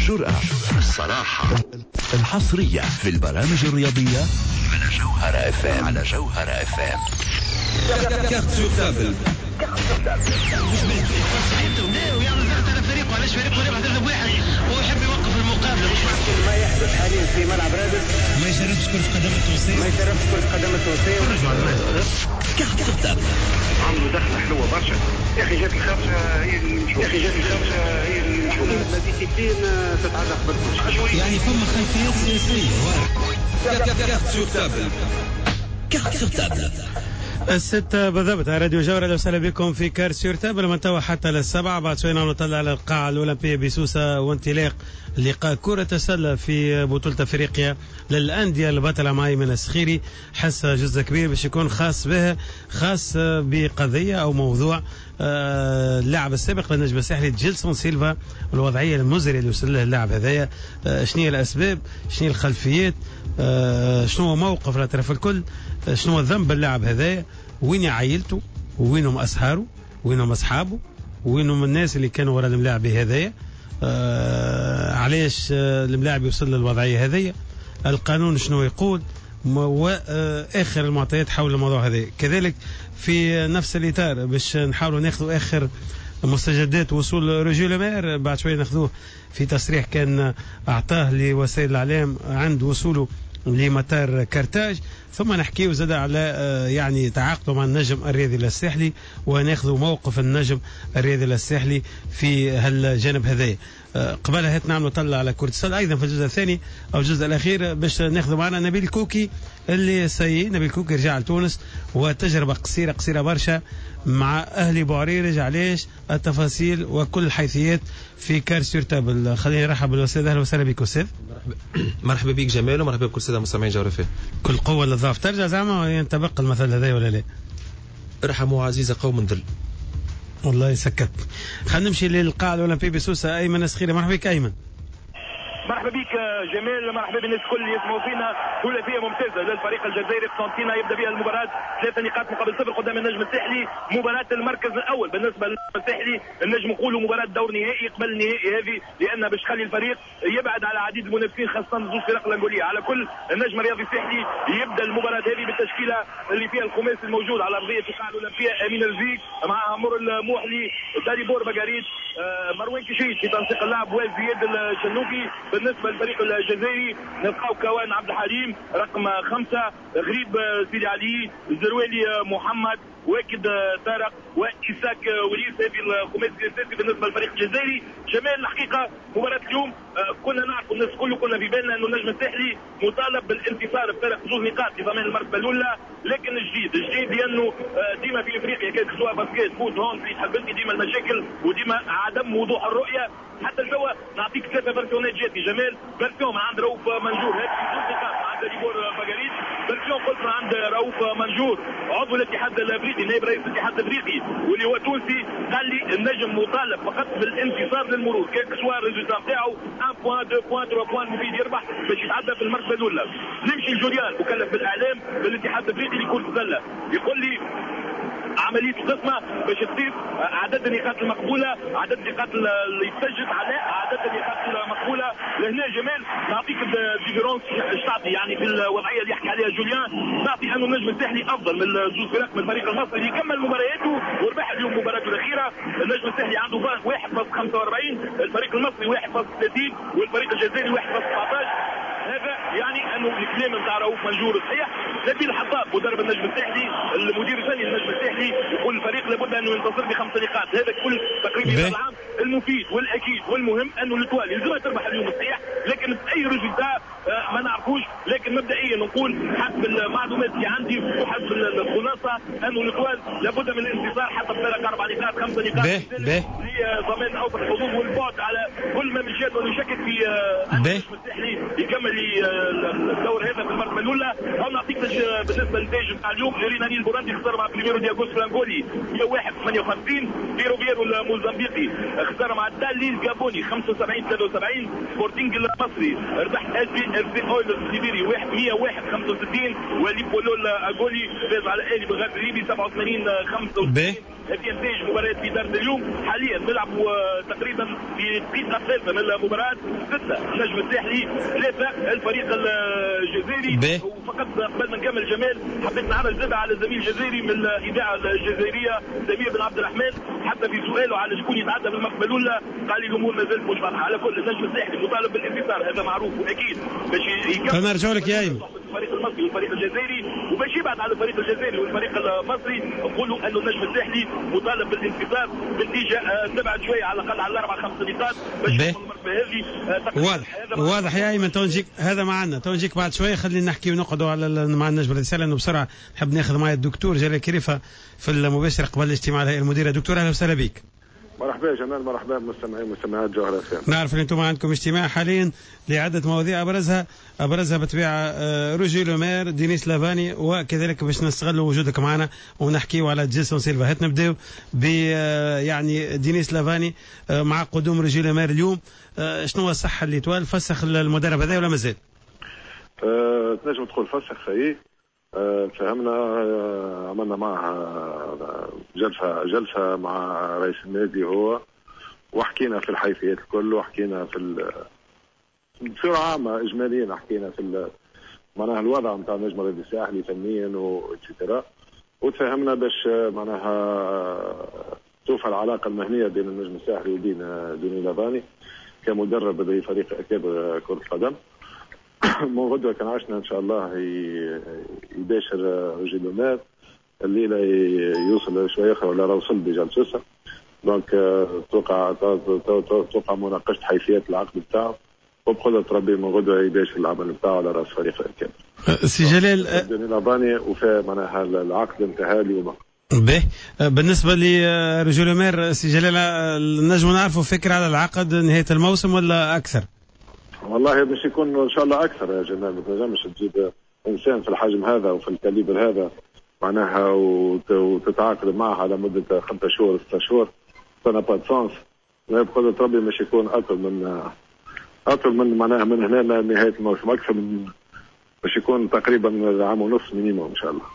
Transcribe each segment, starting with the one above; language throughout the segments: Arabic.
الجرأة، الصراحة، الحصرية في البرامج الرياضية على جوهرة FM. على جوهرة FM. كارت سور تابل. ويعمل ضغط على فريقه. علاش فريقه يربح 3-1 ويحب يوقف المقابله؟ مش ممكن ما يحدث حاليا في ملعب رادس. ما يشاركش كرة قدم التونسية. كارت سور تابل. عملوا دخله حلوه برشا. يا اخي جات الخمسه هي اللي نشوف. الديسيبلين تتعلق بالكل. يعني فما خلفيات سياسيه. كارت سور تابل. كارت سور تابل. الستة بالضبط على راديو جوهرة. أهلا وسهلا بكم في كار سور تابل. من توا حتى للسبعة. بعد شوية نطلع على القاعة الأولمبية بسوسة وانطلاق لقاء كرة السلة في بطولة أفريقيا للأندية البطلة معي من السخيري. حس جزء كبير باش يكون خاص به، خاص بقضية أو موضوع اللاعب السابق للنجم الساحلي جيلسون سيلفا، الوضعية المزرية اللي وصل لها اللاعب هذايا. شنو هي الأسباب، شنو الخلفيات، شنو هو موقف الأطراف الكل، شنو هو الذنب اللاعب هذايا، وين عائلته، وينهم أسهاره، وينهم أصحابه، وينهم الناس اللي كانوا وراء الملاعب هذايا، علاش الملاعب يوصل للوضعية هذايا، القانون شنو يقول، وآخر المعطيات حول الموضوع هذا. كذلك في نفس الإطار باش نحاولوا ناخذوا آخر مستجدات وصول روجيه لومير. بعد شوية ناخذوه في تصريح كان أعطاه لوسائل الإعلام عند وصوله لمطار كرتاج. ثم نحكيه زاد على يعني تعاقده مع النجم الرياضي الساحلي، وناخذ موقف النجم الرياضي الساحلي في هالجانب هذايا. قبلها هات نعمل طلع على كرة السلة أيضا في الجزء الثاني أو الجزء الأخير باش ناخذ معنا نبيل كوكي اللي نبيل كوكي رجع لتونس وتجربة قصيرة برشا مع أهلي بوعريرج. علاش التفاصيل وكل الحيثيات في كار سور تابل. خليني نرحب بالأستاذ. أهلا وسهلا بك أستاذ. مرحبا بك جمال، ومرحبا بكل السادة مستمعين جوهرة FM. كل قوة للضعف. ترجع زعما ينطبق المثل هذا ولا لا؟ ارحموا عزيز قوم ذل. والله سكت. خلينا نمشي للقاعة الأولمبية بسوسة. أيمن السخيري، مرحبا بك أيمن. مرحبا بك جمال، مرحبا بالناس الكل اللي يسمعوا فينا. ثلاثيه ممتازه للفريق الجزائري. قسنطينه يبدا بها المباراه 3 نقاط مقابل 0 قدام النجم الساحلي. مباراه المركز الاول بالنسبه للنجم الساحلي. النجم نقولوا مباراه دور نهائي قبل النهائي هذه، لان باش تخلي الفريق يبعد على عديد المنافسين خاصه زوج فرق الانجوليه. على كل النجم الرياضي الساحلي يبدا المباراه هذه بالتشكيله اللي فيها الخماسي الموجود على ارضيه القاعه الاولمبيه: امين الزيك مع عمر الموحلي، داريبور بقاريت، مروان كشيش في تنسيق اللعب، وزياد الشنوكي. بالنسبه للفريق الجزائري نلقاو كوان عبد الحليم رقم 5، غريب سيدي علي، الزروالي محمد، واكد طارق، وإساك وليس. هذه الخماسي الاساسي بالنسبه للفريق الجزائري. جمال الحقيقه مباراه اليوم كنا نعرف الناس كنا في بالنا انه النجم الساحلي مطالب بالانتصار بفارق 2 نقاط في ضمان المرتبه الاولى. لكن الجديد لانه ديما في افريقيا كانت سواء باسكيت فوت هون في حبلتي ديما المشاكل وديما عدم وضوح الرؤيه. حتى الجو نعطيك 3 فيرسيونات جات في جمال. فيرسيون عند رؤوف منجور هذه 2 نقاط عند ديبور بقاريت. فيرسيون قلت عند رؤوف منجور عضو الاتحاد الافريقي، نائب رئيس الاتحاد الافريقي واللي هو تونسي، قال لي النجم مطالب فقط بالانتصار للمرور كيك سوا الريزولتا نتاعو 1 بوان 2 بوان 3 بوان مفيد يربح باش يتعدى في المرتبه الاولى. نمشي لجوليان مكلف بالاعلام بالاتحاد الافريقي لكرة السله، يقول لي عمليه القسمه باش تصير عدد النقاط المقبوله، عدد النقاط اللي يتسجل على عدد النقاط المقبوله. لهنا جمال نعطيك الديفيرونس ايش تعطي يعني في الوضعيه اللي يحكي عليها جوليان. تعطي انه النجم الساحلي افضل من زوج فرق من الفريق المصري اللي كمل مبارياته وربح اليوم مباراته الاخيره. النجم الساحلي عنده 1.45، الفريق المصري 1.30، والفريق الجزائري 1.17. هذا يعني انه الكلام نتاع رؤوف منجور صحيح. نبيل الحطاب مدرب النجم الساحلي، المدير الفني للنجم الساحلي، يقول الفريق لابد انه ينتصر ب5 نقاط. هذا كل تقريبا العام المفيد والاكيد والمهم انه الاتوال يلزمها تربح اليوم صحيح، لكن باي ريزلتا ما نعرفوش. لكن مبدئيا نقول حسب المعلومات اللي عندي وحسب الخلاصه انه الاتوال لابد من الانتصار حتى بفارق 4 نقاط 5 نقاط لضمان اوفر الحظوظ والبعد على كل ما مشيت ونشكك في النجم الساحلي يكمل الدور هذا في المرتبه الاولى. او نعطيك بالنسبه للنتائج نتاع اليوم: ريناني البوراندي خسر مع بريميرو دي اغوست الانغولي 101-58، بيروفيرو الموزمبيقي خسر مع الدالي الجابوني 75-73، سبورتينج المصري ربح FC اويلرز الليبيري 101-65. وليبولول اغولي فاز على الاهلي بغرب الليبي 87-65. في انتاج مباراة في دار اليوم. حاليا نلعبوا تقريبا في دقيقة ثالثة من المباراة. 6 النجم الساحلي 3 الفريق الجزائري. وفقط قبل ما نكمل جمال حبيت نعرض زاد على زميل جزائري من الإذاعة الجزائرية سمير بن عبد الرحمن، حتى في سؤاله على شكون يتعدى بالمرتبة الأولى قال لي الأمور ما زالت مش واضحة. على كل النجم الساحلي مطالب بالانتصار، هذا معروف وأكيد باش يكمل. نرجع لك يا أيمن. الفريق المصري والفريق الجزائري، وباش يبعد على الفريق الجزائري والفريق المصري نقولوا انه النجم الساحلي مطالب بالانتصار بنتيجه تبعد شويه على الاقل على 4-5 نقاط باش هذه. واضح يا ايمن. تو نجيك هذا معنا، تو نجيك بعد شويه. خلينا نحكي ونقعدوا على مع النجم الرسالة، لانه بسرعه نحب ناخذ معي الدكتور جلال كريفه في المباشر قبل الاجتماع الهيئه المديره. دكتور اهلا وسهلا بك. مرحبا جمال، مرحبا بمستمعين ومستمعات جوهر FM. نعرف ان انتم عندكم اجتماع حاليا لعده مواضيع ابرزها بطبيعه روجي لومير، دينيس لافاني، وكذلك باش نستغلوا وجودك معنا ونحكيوا على جيلسون سيلفا. هات نبداو ب يعني دينيس لافاني. مع قدوم روجي لومير اليوم شنو هو الصحه اللي توال فسخ المدرب هذا ولا مازال؟ تنجم تقول فسخ صحيح. فهمنا، عملنا معها جلسة مع رئيس النادي هو، وحكينا في الحيثيات الكل، وحكينا في بصورة عامة إجماليا، حكينا في معناها الوضع نتاع النجم الرياضي الساحلي فنيا وإتسيتيرا، وتفهمنا باش معناها توفى العلاقة المهنية بين النجم الساحلي وبين دوني لافاني كمدرب لفريق أكادير كرة القدم. من غدوة كان عشنا إن شاء الله يباشر روجي لومير الليلة، يوصل شوية آخر ولا وصل بجلسة. دونك توقع مناقشة حيثيات العقد بتاعه، وبقدرة ربي من غدوة يباشر العمل بتاعه على رأس فريق الكامل. سي جلال دوني لافاني وفي معناها العقد انتهى اليوم. به بالنسبة لروجي لومير سي جلال، نجم نعرفوا فكرة على العقد نهاية الموسم ولا أكثر؟ والله باش يكون ان شاء الله اكثر يا جمال. ما تنجمش تجيب انسان في الحجم هذا وفي الكاليبر هذا معناها وتتعاقد معها على مده 5 شهور 6 شهور، سنه با سونس. بقدرة ربي مش يكون اطول من معناها من هنا لنهايه الموسم، اكثر من باش يكون تقريبا عام ونص مينيموم ان شاء الله.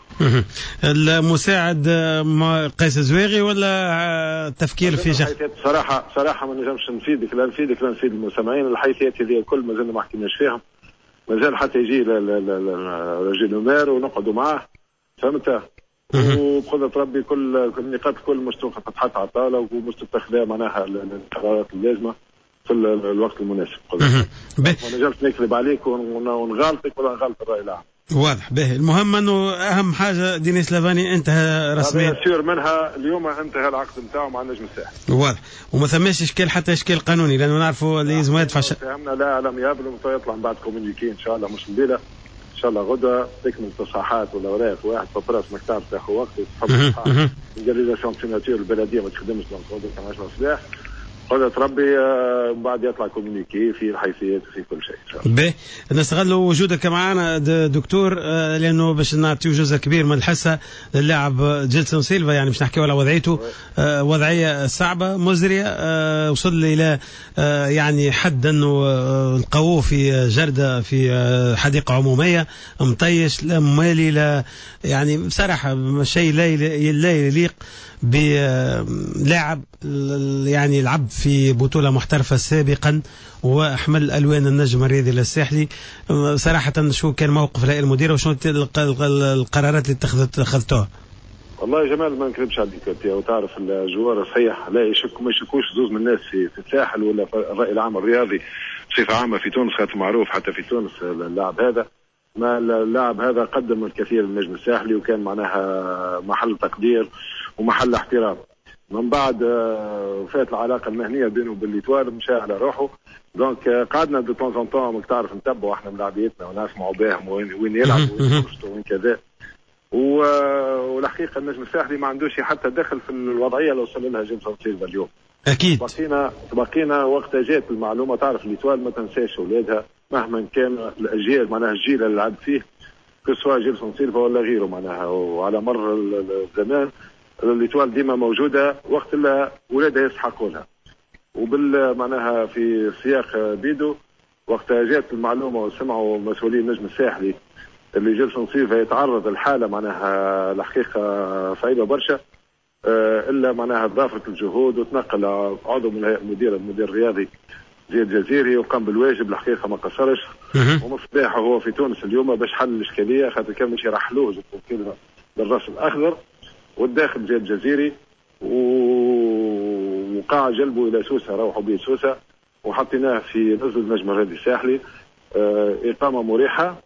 المساعد قيس زويغي ولا تفكير في شخص؟ صراحه ما نجمش نفيدك، لا نفيد المستمعين. الحيثيات هذه الكل مازلنا ما حكيناش فيهم، مازال حتى يجي روجي لومير ونقعدوا معاه، فهمت؟ وبقدرة ربي كل النقاط الكل مش تتحط على الطاوله ومش تتخذ معناها القرارات اللازمه في الوقت المناسب. ما نجمش نكذب عليك ونغلطك ولا نغلط الرأي العام. واضح. به المهم انه اهم حاجه دينيس لافاني انتهى رسميا. سير منها اليوم انتهى العقد نتاعو مع النجم الساحلي. واضح. وما ثماش اشكال حتى اشكال قانوني، لانه نعرفوا اللي لازم يدفع. فهمنا لا لم يقبل ويطلع من بعد كومونيكي ان شاء الله مش الليله، ان شاء الله غدا تكمل تصحيحات والاوراق. واحد بابراس ما تعرف تاخذ وقت وتحط رياليزاسيون سيناتور البلديه ما تخدمش دونك كان 10 صباح. قدرة ربي بعد يطلع كومونيكي في الحيثيات وفي كل شيء ان شاء الله. باهي نستغلوا وجودك معنا دكتور، لانه باش نعطيو جزء كبير من الحصه للاعب جيلسون سيلفا، يعني باش نحكيو على وضعيته. وضعيه صعبه مزريه، وصل الى يعني حد انه لقوه في جرده في حديقه عموميه، مطيش لا مالي لا، يعني بصراحه شيء لا يليق بلاعب يعني العب في بطولة محترفة سابقا وأحمل ألوان النجم الرياضي الساحلي. صراحة شو كان موقف الهيئة المديرة وشو القرارات اللي اتخذتوها؟ والله يا جمال ما نكذبش عليك، وتعرف الجوار صحيح لا يشك ما يشكوش زوز من الناس في الساحل ولا في الرأي العام الرياضي بصفة عامة في تونس، خاطر معروف حتى في تونس اللاعب هذا. ما اللاعب هذا قدم الكثير للنجم الساحلي وكان معناها محل تقدير ومحل احترام. من بعد وفات العلاقه المهنيه بينه وبين ليتوال مشى على روحه. دونك قعدنا دو طون ان طون تعرف نتبعوا احنا ملاعبيتنا ونسمعوا بهم وين يلعبوا وين كذا. والحقيقه النجم الساحلي ما عندوش حتى دخل في الوضعيه اللي وصل لها جيلسون سيلفا اليوم. اكيد بقينا وقت جات المعلومه. تعرف ليتوال ما تنساش اولادها مهما كان الاجيال معناها الجيل اللي لعب فيه كسوا جيلسون سيلفا ولا غيره معناها، وعلى مر الزمان ليتوال ديما موجوده وقت اللي ولادها يسحقوا لها. وبال معناها في سياق بيدو وقتها جات المعلومه وسمعوا مسؤولين النجم الساحلي اللي جلسه نصيفه يتعرض الحاله معناها الحقيقه صعيبه برشا، الا معناها ضافت الجهود وتنقل عضو من الهيئه المدير الرياضي زياد جزيري وقام بالواجب الحقيقه ما قصرش. ومصباح هو في تونس اليوم باش حل الاشكاليه خاطر كان مش يرحلوه بالراس الاخضر والداخل زياد جزيري وقع جلبه الى سوسه، روحوا به سوسه وحطيناه في نزل النجم الرياضي الساحلي اقامه مريحه.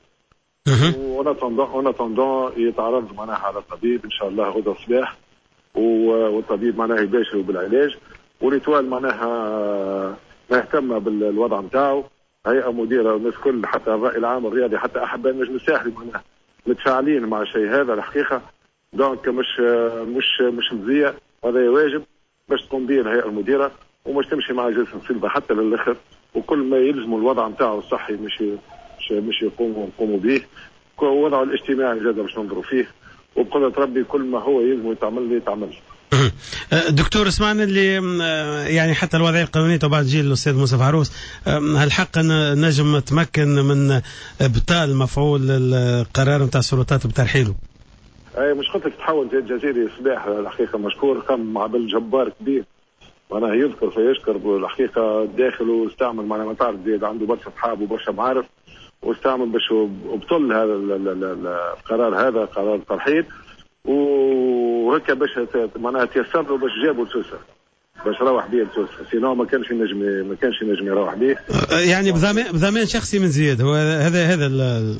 ونتندون يتعرض معناها على الطبيب ان شاء الله غدا الصباح، والطبيب معناها يباشر بالعلاج، وليتوال معناها مهتمه بالوضع نتاعو. هيئه مديره والناس كل حتى الراي العام الرياضي حتى احباء النجم الساحلي معناها متفاعلين مع الشيء هذا الحقيقه. دونك مش مزيه، هذا واجب باش تقوم به الهيئه المديره ومش تمشي مع جلسه سلفه حتى للاخر، وكل ما يلزموا الوضع نتاعو الصحي مش يقوموا به. وضعه الاجتماعي زاد باش ننظروا فيه، وبقدرة ربي كل ما هو يلزم يتعمل. دكتور اسمعنا اللي يعني حتى الوضعيه القانونيه تبع جيل الاستاذ موسى فعروس، هل حقا نجم تمكن من ابطال مفعول القرار نتاع السلطات بترحيله؟ اي مش قلت لك تحول زي الجزيري الصباح الحقيقه مشكور، قام مع بالجبار كبير معناها يذكر فيشكر الحقيقه داخل، واستعمل معناها ما تعرف زيد عنده برشا اصحاب وبرشا معارف، واستعمل باش ابطل هذا القرار، هذا قرار الترحيل، وهكا باش معناها تيسر له باش جابوا لسوسه باش روح بيه لسوسه، سينو ما كانش ينجم يروح بيه. يعني بضمان شخصي من زياد، هو هذا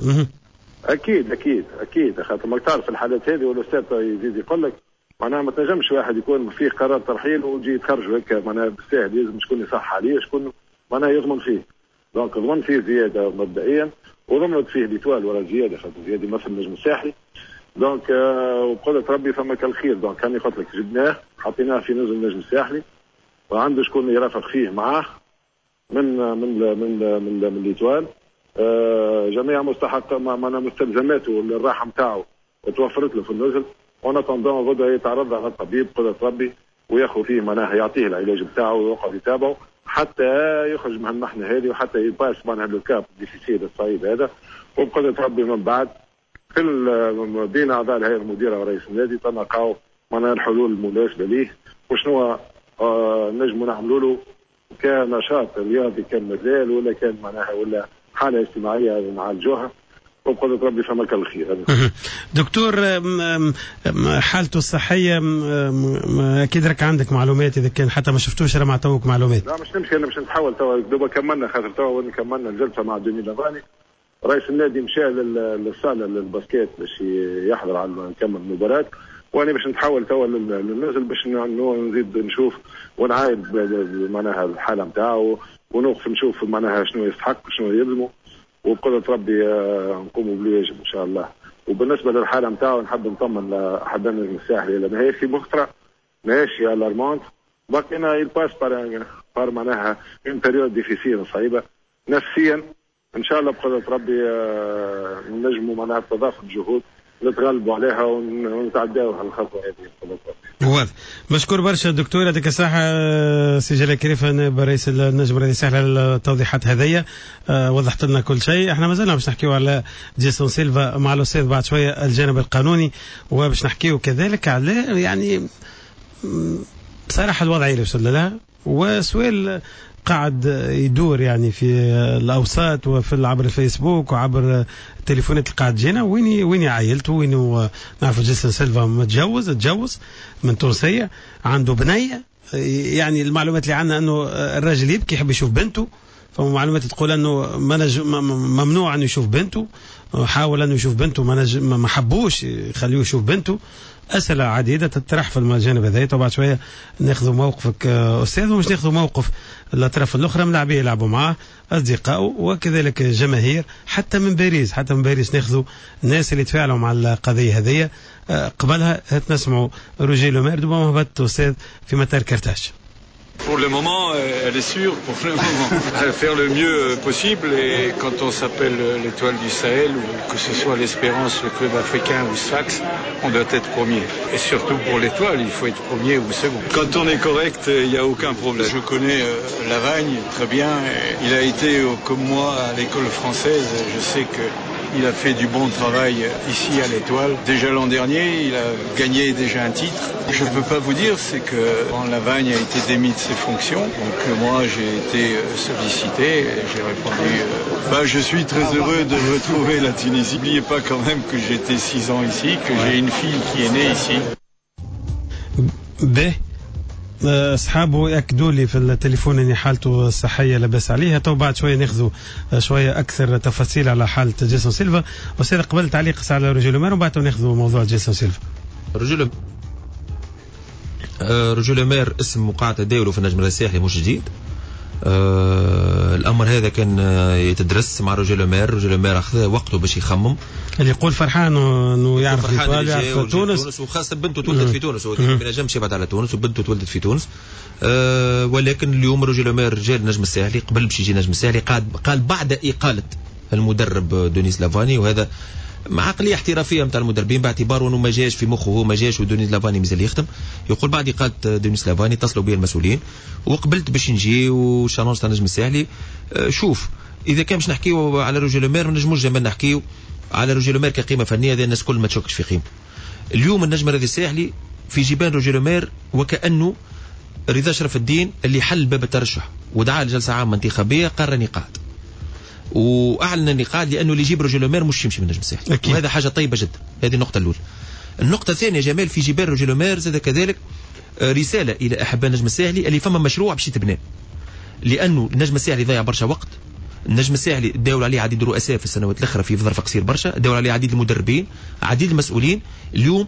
اكيد خاطر ما تعرف الحالات هذه، والاستاذ يزيد يقول لك معناها ما تنجمش واحد يكون فيه قرار ترحيل ويجي يتخرج هكا معناها بالساهل، لازم شكون يصح عليه، شكون معناها يضمن فيه. دونك ضمن فيه زياده مبدئيا، وضمنت فيه ليتوال ولا زياده خاطر زياده يمثل النجم الساحلي. دونك وبقدرة ربي فما الخير. دونك كان قلت لك جبناه حطيناه في نزل النجم الساحلي، وعنده شكون يرافق فيه معاه من ليتوال. جميع مستحق معنا مستلزماته الراحه نتاعو توفرت له في النزل، وانا تنظيم غدا يتعرض على الطبيب بقدرة ربي وياخذ فيه معناها يعطيه العلاج نتاعو ويقعد يتابعه حتى يخرج من المحنه هذه، وحتى يباس معناها الكاب ديفيسيل الصعيب هذا. وبقدرة ربي من بعد كل بين اعضاء الهيئه المديره ورئيس النادي تنقاو معناها الحلول المناسبه ليه، وشنو نجموا نعملوا له كنشاط رياضي كان مازال ولا كان معناها ولا حاله اجتماعيه نعالجوها، وبقدرة ربي فما كان الخير. دكتور حالته الصحيه اكيد راك عندك معلومات، اذا كان حتى ما شفتوش راه مع توك معلومات. لا مش نمشي، انا مش نتحول توا دوبا كملنا، خاطر توا كملنا الجلسه مع دوني لافاني رئيس النادي مشى للصاله للباسكيت باش يحضر على نكمل المباراه، وانا باش نتحول توا للنزل باش نزيد نشوف ونعايد معناها الحاله نتاعو، ونوقف نشوف معناها شنو يستحق وشنو يلزمه، وبقدرة ربي نقوموا بالواجب ان شاء الله. وبالنسبه للحاله نتاعو نحب نطمن لاحباء النجم الساحلي لان هي في مخطره ماشيه الارمونت، باقينا يلباس بار معناها اون بيريود ديفيسيل صعيبه نفسيا. ان شاء الله بقدرة ربي نجموا معناها تضافر الجهود نتغلبوا عليها ونتعداو على الخطوه هذه. واضح. مشكور برشا الدكتور، يعطيك الصحة سي جلال كريفة نائب رئيس النجم الرياضي الساحلي على التوضيحات هذيا، وضحت لنا كل شيء. احنا ما زلنا باش نحكيو على جيسون سيلفا مع الاستاذ بعد شويه الجانب القانوني، وباش نحكيو كذلك على يعني بصراحه الوضعيه اللي وصلنا لها، وسؤال قاعد يدور يعني في الاوساط وفي عبر الفيسبوك وعبر التليفونات اللي قاعد تجينا، ويني عائلته، ويني نعرفوا جيسون سيلفا اتجوز من تونسيه، عنده بنيه. يعني المعلومات اللي عندنا انه الراجل يبكي يحب يشوف بنته، فمعلومات تقول انه ممنوع انه يشوف بنته، حاول انه يشوف بنته ما حبوش يخليه يشوف بنته. أسئلة عديدة تطرح في الجانب هذا، وبعد شوية ناخذ موقفك أستاذ، ومش ناخذ موقف الأطراف الأخرى، ملاعبيه يلعبوا معاه أصدقائه وكذلك جماهير حتى من باريس ناخذوا الناس اللي تفاعلوا مع القضية هذه. قبلها نسمعوا روجيه لومير دوبا مهبط أستاذ في مطار كرتاج. Pour le moment, elle est sûre, pour le moment. Faire le mieux possible, et quand on s'appelle l'Étoile du Sahel, ou que ce soit l'Espérance, le club africain ou Sfax, on doit être premier. Et surtout pour l'Étoile, il faut être premier ou second. Quand on est correct, il n'y a aucun problème. Je connais Lavagne très bien. Il a été, comme moi, à l'école française. Je sais qu'il a fait du bon travail ici à l'Étoile. Déjà l'an dernier, il a gagné déjà un titre. Je ne peux pas vous dire, c'est que Lavagne a été démis de ses fonctions. Donc moi, j'ai été sollicité et j'ai répondu je suis très heureux de retrouver la Tunisie. N'oubliez pas quand même que j'ai été 6 ans ici, que j'ai une fille qui est née ici. أصحابه يأكدوا لي في التليفون أن حالته الصحية لاباس عليها. تو بعد شوية ناخذوا شوية أكثر تفاصيل على حالة جيسون سيلفا. أستاذ قبل تعليق على رجل مير وبعد ناخذوا موضوع جيسون سيلفا. رجل مير اسم وقع تداوله في النجم الساحلي مش جديد. الأمر هذا كان يتدرس مع رجل مير أخذ وقته باش يخمم. اللي يقول فرحان انه يعرف الإيطاليا يعرف تونس وخاصة بنته تولدت في تونس. هو ما نجمش يبعد على تونس وبنته تولدت في تونس. ولكن اليوم رجل مير جاء النجم الساحلي قبل باش يجي النجم الساحلي قال بعد إقالة المدرب دونيس لافاني، وهذا مع عقلية احترافية نتاع المدربين باعتباره انه ما جاش في مخه، هو ما جاش ودونيس لافاني مازال يخدم. يقول بعد إقالة دونيس لافاني اتصلوا بي المسؤولين وقبلت باش نجي وشانونس تاع النجم الساحلي. شوف اذا كان باش نحكيو على رجل مير ما نجموش زمان نحكيو على رجل مير كقيمة فنية، هذا الناس كل ما تشكش في قيمته. اليوم النجم الرياضي الساحلي في جبال رجل مير وكأنه رضا شرف الدين اللي حل باب الترشح ودعا لجلسة عامة انتخابية قرر نقاد واعلن النقاد لانه اللي يجيب رجل مير مش يمشي من النجم الساحلي، وهذا حاجه طيبه جدا. هذه النقطه الاولى. النقطه الثانيه جمال في جبال رجل مير زاد كذلك رساله الى احباء النجم الساحلي اللي فما مشروع باش يتبنى، لانه النجم الساحلي ضيع برشا وقت. النجم الساحلي داول عليه عديد الرؤساء في السنوات الاخرى في ظرف قصير برشا، داول عليه عديد المدربين عديد المسؤولين. اليوم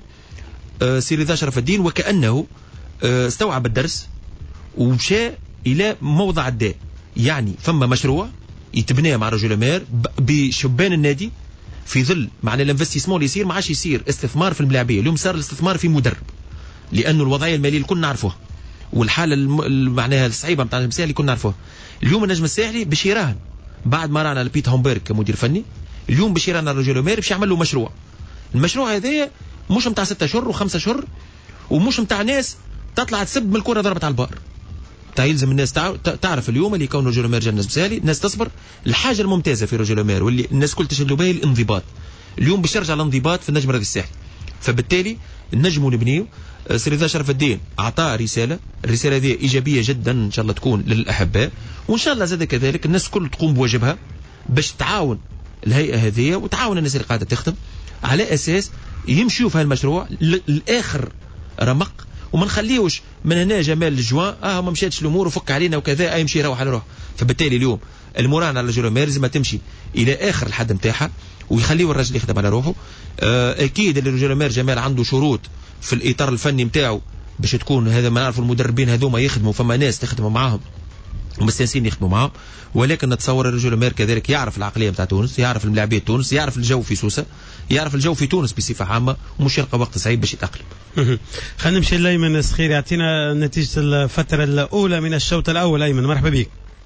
سي رضا شرف الدين وكانه استوعب الدرس ومشى الى موضع الداء، يعني فما مشروع يتبنى مع رجل مير بشبان النادي في ظل معنى الانفستيسمون اللي يصير ما عادش يصير استثمار في الملاعبيه، اليوم صار الاستثمار في مدرب، لانه الوضعيه الماليه اللي كنا نعرفوها والحاله معناها الصعيبه نتاع النجم الساحلي اللي كنا نعرفوها. اليوم النجم الساحلي باش يراهن بعد ما رانا لبيت هومبرغ كمدير فني، اليوم باش يراهن رجل مير باش يعمل له مشروع. المشروع هذايا مش نتاع 6 شهور و5 شهور ومش نتاع ناس تطلع تسب من الكره ضربت على البار. يلزم الناس تعرف اليوم اللي يكون رجل مير جا النجم الساحلي الناس تصبر. الحاجه الممتازه في رجل مير واللي الناس كل تشهد بها الانضباط. اليوم باش يرجع الانضباط في النجم الرياضي الساحلي، فبالتالي النجم نبنيه. سي رضا شرف الدين اعطاه رساله، الرساله هذه ايجابيه جدا ان شاء الله تكون للاحباء، وان شاء الله زاد كذلك الناس كل تقوم بواجبها باش تعاون الهيئه هذه وتعاون الناس اللي قاعده تخدم على اساس يمشيوا في هالمشروع الاخر رمق، وما نخليوش من هنا جمال الجوان ما مشاتش الامور وفك علينا وكذا يمشي يروح على روح. فبالتالي اليوم المراهنه على رجل مير لازم تمشي الى اخر الحد نتاعها ويخليوا الراجل يخدم على روحه. اكيد اللي رجل مير جمال عنده شروط في الاطار الفني نتاعو باش تكون، هذا ما نعرفوا المدربين هذوما يخدموا فما ناس تخدموا معاهم ومستانسين يخدموا معاهم، ولكن نتصور الرجل مير كذلك يعرف العقليه نتاع تونس، يعرف الملاعبيه تونس، يعرف الجو في سوسه، يعرف الجو في تونس بصفه عامه، ومش يلقى وقت صعيب باش يتاقلم. خلينا نمشي لايمن الصخير يعطينا نتيجه الفتره الاولى من الشوط الاول. ايمن مرحبا بك.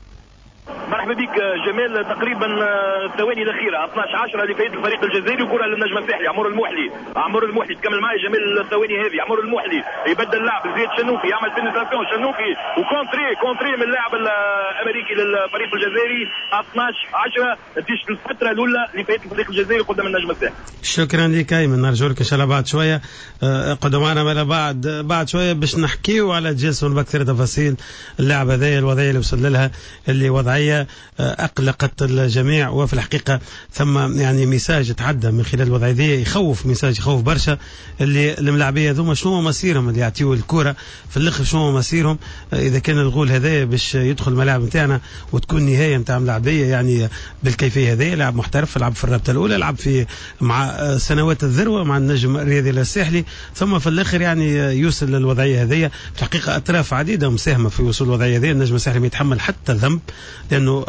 مرحبا بك جمال. تقريبا الثواني الاخيره 12-10 لفائده الفريق الجزائري وكره للنجم الساحلي. عمر المحلي تكمل معي جمال الثواني هذه. عمر المحلي يبدل اللاعب زياد شنوفي، يعمل بينيتراسيون شنوفي وكونتري من اللاعب الامريكي للفريق الجزائري. 12-10 نتيجه الفتره الاولى لفائده الفريق الجزائري قدام النجم الساحلي. شكرا لك ايمن، نرجو لك ان شاء الله بعد شويه قدام معنا بعد شويه باش نحكيو على جيسون باكثر تفاصيل اللاعب هذايا، الوضعيه اللي وصل لها اللي وضعيه أقلقت الجميع، وفي الحقيقة ثم يعني ميساج تعدى من خلال الوضعية دي يخوف، ميساج يخوف برشا اللي الملاعبية ذوما شنو مصيرهم اللي يعطيوا الكرة في الآخر، شنو مصيرهم إذا كان الغول هذايا باش يدخل الملاعب نتاعنا وتكون نهاية نتاع ملاعبية يعني بالكيفية هذايا. لاعب محترف لعب في الرابطة الأولى، لعب في مع سنوات الذروة مع النجم الرياضي الساحلي، ثم في الآخر يعني يوصل للوضعية هذيا. في الحقيقة أطراف عديدة مساهمة في وصول الوضعية هذيا. النجم الساحلي ما يتحمل حتى ذنب لأن لأنه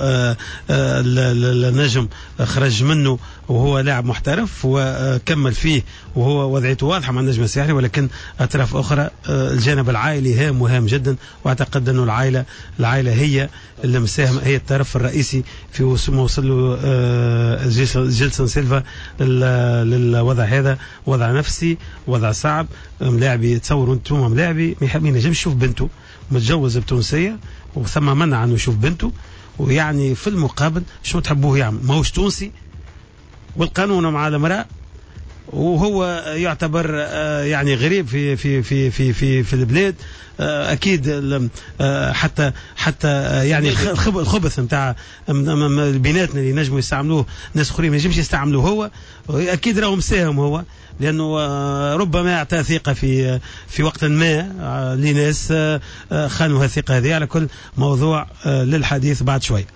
النجم خرج منه وهو لاعب محترف وكمل فيه وهو وضعيته واضحة مع النجم الساحلي، ولكن أطراف أخرى الجانب العائلي هام وهام جدا، وأعتقد أنه العائلة هي اللي مساهم، هي الطرف الرئيسي في وصل له جيلسون سيلفا للوضع هذا. وضع نفسي، وضع صعب. ملاعبي تصوروا انتم ملاعبي ما ينجمش يشوف بنته متجوز بتونسية وثم منع انه يشوف بنته، ويعني في المقابل شو تحبوه يعمل؟ ما هوش تونسي والقانون مع المرأة، وهو يعتبر يعني غريب في في في في في في البلاد. اكيد حتى يعني الخبث نتاع بيناتنا اللي نجموا يستعملوه ناس اخرين ما ينجمش يستعملوه هو، اكيد راهو مساهم هو، لانه ربما اعطى ثقه في وقت ما لناس خانوا الثقه هذه. على كل موضوع للحديث بعد شوي.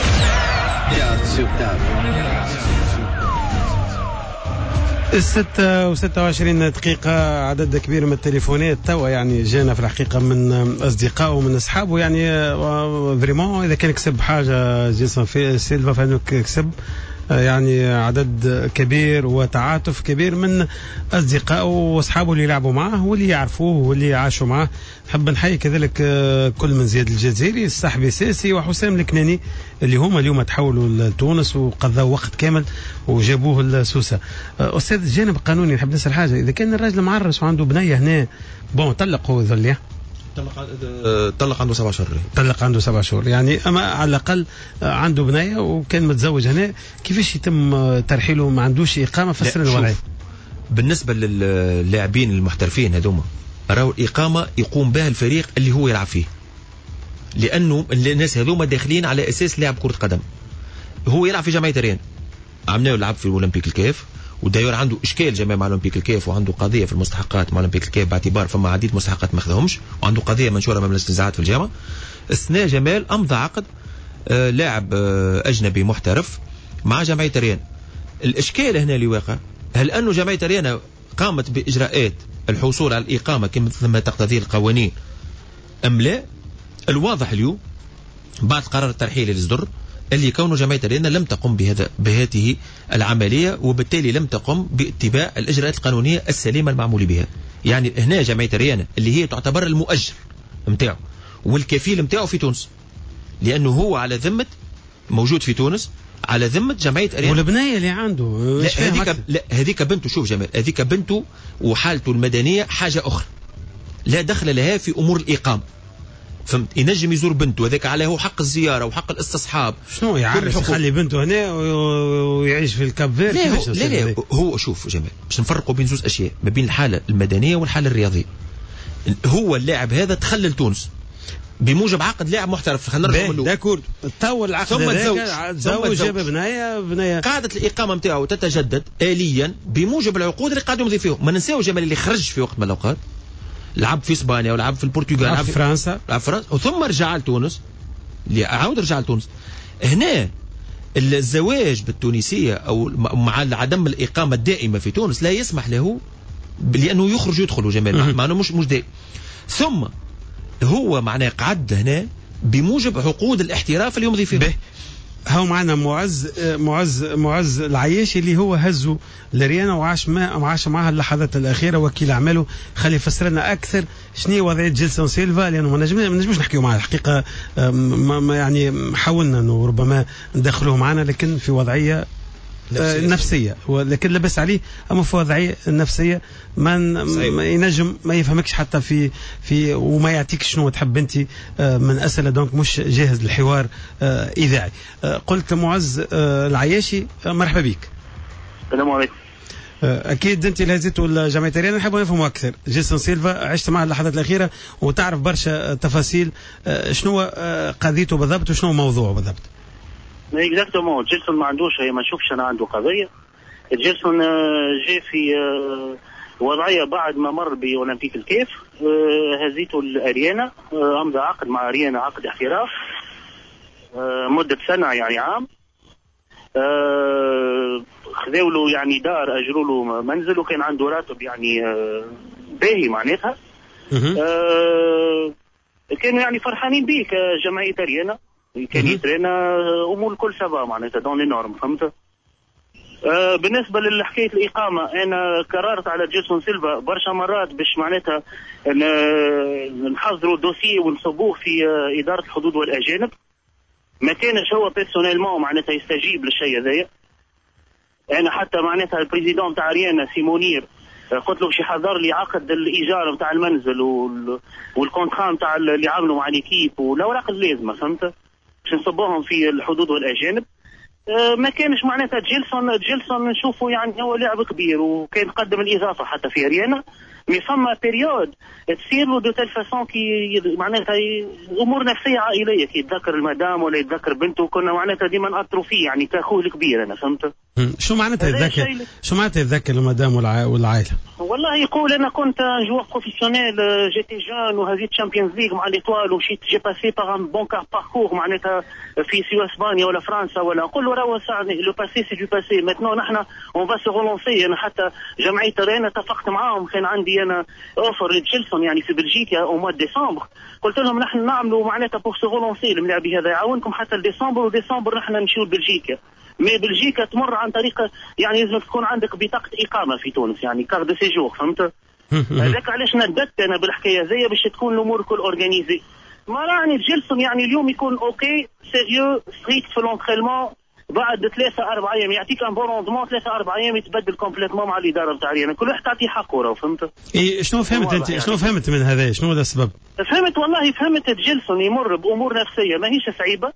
6:26 دقيقة. عدد كبير من التليفونات توا يعني جانا في الحقيقة من أصدقائه ومن أصحابه، يعني فريمون إذا كان كسب حاجة جيلسون سيلفا فإنه كسب يعني عدد كبير وتعاطف كبير من أصدقائه وأصحابه اللي يلعبوا معه واللي يعرفوه واللي عاشوا معه. نحب نحيي كذلك كل من زياد الجزيري، السحبي ساسي، وحسام الكناني اللي هما اليوم تحولوا لتونس وقضوا وقت كامل وجابوه لسوسة. أستاذ الجانب القانوني نحب نسأل حاجة، إذا كان الراجل معرس وعنده بنية هنا طلق هو ذليه طلق عنده 7 شهور. طلق عنده 7 شهور يعني، أما على الأقل عنده بنية وكان متزوج هنا، كيفاش يتم ترحيله؟ ما عندوش إقامة؟ فسر الوضع. بالنسبة للاعبين المحترفين هذوما راهو الإقامة يقوم بها الفريق اللي هو يلعب فيه، لأنه الناس هذوما داخلين على أساس لاعب كرة قدم. هو يلعب في جمعية ريان، عمناه يلعب في الأولمبيك الكاف، وداير عنده إشكال جماعي مع الأولمبيك الكاف، وعنده قضية في المستحقات مع الأولمبيك الكاف باعتبار فما عديد مستحقات ما أخذهمش، وعنده قضية منشورة أمام النزاعات في الجامعة. السنة جمال أمضى عقد لاعب أجنبي محترف مع جمعية ريان. الإشكال هنا اللي واقع، هل أنه جمعية ريان قامت بإجراءات الحصول على الإقامة كما تقتضي القوانين أم لا؟ الواضح اليوم بعد قرار الترحيل للصدر اللي كونه جمعية ريان لم تقم بهذه العملية، وبالتالي لم تقم باتباع الإجراءات القانونية السليمة المعمول بها. يعني هنا جمعية ريان اللي هي تعتبر المؤجر متاعه والكفيل متاعه في تونس، لأنه هو على ذمة موجود في تونس على ذمة جمعية ريان. والبنية اللي عنده هذيك بنته. شوف جمال، هذيك بنته وحالته المدنية حاجة أخرى لا دخل لها في أمور الإقامة. فهمت؟ ينجم يزور بنته وذاك عليه هو حق الزيارة وحق الاستصحاب. شنو يعرف يخلي بنته هنا ويعيش في الكاب فيرد؟ لا هو شوف جمال، باش نفرقوا بين زوج أشياء، ما بين الحالة المدنية والحالة الرياضية. هو اللاعب هذا تخلل تونس بموجب عقد لاعب محترف، خلينا نرجعوا له داكورد طول العقد هذاك، تزوج جاب بنايه قاعدة الإقامة نتاعو تتجدد آليا بموجب العقود اللي قاعد يمضي فيهم. ما ننساو جمال اللي خرج في وقت من الأوقات لعب في اسبانيا ولعب في البرتغال، لعب في فرنسا وثم رجع لتونس، عاود رجع لتونس. هنا الزواج بالتونسية أو مع عدم الإقامة الدائمة في تونس لا يسمح له لأنه يخرج يدخل جمال، معناه مش دائم. ثم هو معناه قعد هنا بموجب عقود الاحتراف اللي يمضي فيه. هو معنا معز العياشي اللي هو هزه لريانا وعاش معها اللحظات الأخيرة، وكيل أعماله. خلي يفسر لنا أكثر شنو وضعية جيلسون سيلفا، لأنه ما نجمش نحكيو معاه الحقيقة. يعني حاولنا أنه ربما ندخلوه معنا لكن في وضعية نفسية، ولكن لبس عليه. أما في وضعية نفسية ما ينجم ما يفهمكش حتى في وما يعطيك شنو تحب أنت من أسئلة، دونك مش جاهز للحوار إذاعي. قلت معز العياشي، مرحبا بك. السلام عليكم. أكيد أنت اللي هزيتوا الجمعية الرياضية، نحب نفهموا أكثر. جيلسون سيلفا عشت معه اللحظات الأخيرة وتعرف برشا تفاصيل، شنو قضيته بالضبط وشنو موضوعه بالضبط؟ اكزاكتومون. جيلسون ما عندوش، هي ما نشوفش انا عنده قضيه. جيلسون جاء في وضعيه بعد ما مر باولمبيك الكيف، هزيته لاريانا، امضى عقد مع اريانا، عقد احتراف مده سنه يعني عام. خذوا له يعني دار، اجروا له منزل، وكان عنده راتب يعني باهي معناتها. كانوا يعني فرحانين به كجمعيه اريانا، كان يترينا امور الكل سبا معناتها دون لي نورم فهمت. بالنسبه لحكايه الاقامه انا قررت على جيلسون سيلفا برشا مرات باش معناتها نحضروا دوسي ونصبوه في اداره الحدود والاجانب. ما كانش هو بيرسونيلمون معناتها يستجيب للشيء هذايا. انا حتى معناتها البريزيدون تاع ريانا سيمونير قلت له باش يحضر لي عقد الايجار نتاع المنزل والكونترا نتاع اللي عملوا مع ليكيب والاوراق اللازمه فهمت باش نصبوهم في الحدود والاجانب. ما كانش معناتها جيلسون نشوفه يعني هو لاعب كبير وكان قدم الاضافه حتى في ريانا. مي فما بيريود تصير له دو تيل فاسون كي معناتها امور نفسيه عائليه كي يتذكر المدام ولا يتذكر بنته كنا معناتها ديما ناثروا فيه يعني كاخوه الكبير انا فهمت. شو معناتها يتذكر المدام والعائله؟ والله يقول انا كنت جوار بروفيسيونيل جيتي جون وهزيت تشامبيونز ليغ مع ليتوال ومشيت جي باسي باغ ان بون باركور معناتها في سوا اسبانيا ولا فرنسا ولا نقول له راهو ساعدني لو باسي سي دو باسي ماتنون نحن اون فا سو رولونسي. انا حتى جمعيه رينا اتفقت معاهم كان عندي انا اوفر لجيلسون يعني في بلجيكا او موا ديسمبر قلت لهم نحن نعملوا معناتها بور سو رولونسي الملاعب هذا يعاونكم حتى لديسمبر وديسمبر نحن نمشيو لبلجيكا. مي بلجيكا تمر عن طريق يعني لازم تكون عندك بطاقه اقامه في تونس يعني كار دو سيجور فهمت. هذاك علاش نددت انا بالحكايه زي باش تكون الامور كل اورغانيزي. ما راني جيلسون يعني اليوم يكون اوكي سيريو ستريكت في لونترينمون بعد 3-4 ايام يعطيك ان بون روندمون 3-4 ايام يتبدل كومبليتمون مع الاداره نتاع ريانا كل واحد تعطيه حقه راه فهمت. شنو فهمت انت يعني. شنو فهمت من هذا شنو هذا السبب؟ فهمت جيلسون يمر بامور نفسيه ماهيش صعيبه.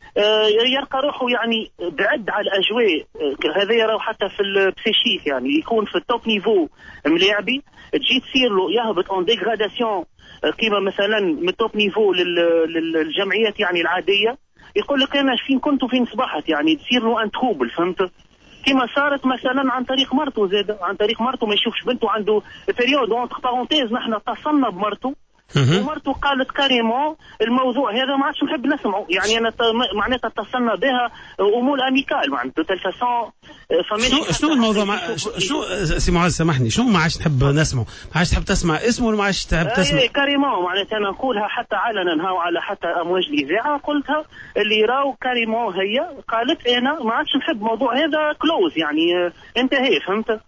يلقى روحه يعني بعد على الاجواء هذا يرى حتى في البسيشيك يعني يكون في التوب نيفو ملاعبي تجي تصير له يهبط اون ديغراداسيون كيما مثلا من التوب نيفو للجمعيات يعني العاديه. يقول لك انا فين كنت وفين صبحت يعني تصير له ان تروبل فهمت. كما صارت مثلا عن طريق مرته ما يشوفش بنته عنده بيريود اونتر بارونتيز نحن اتصلنا بمرته ومرته قالت كاريمون الموضوع هذا ما عادش نحب نسمعه يعني انا معناتها اتصلنا بها امور اميكال معناتها تلفزيون. شنو الموضوع شنو سي معاذ سامحني شنو ما عادش نحب نسمعه؟ ما عادش تحب تسمع اسمه ولا ما عادش تحب تسمع؟ كاريمون معناتها انا نقولها حتى علنا هاو على حتى امواج الاذاعه قلتها اللي راو كاريمون هي قالت انا ما عادش نحب الموضوع هذا كلوز يعني انتهى فهمت.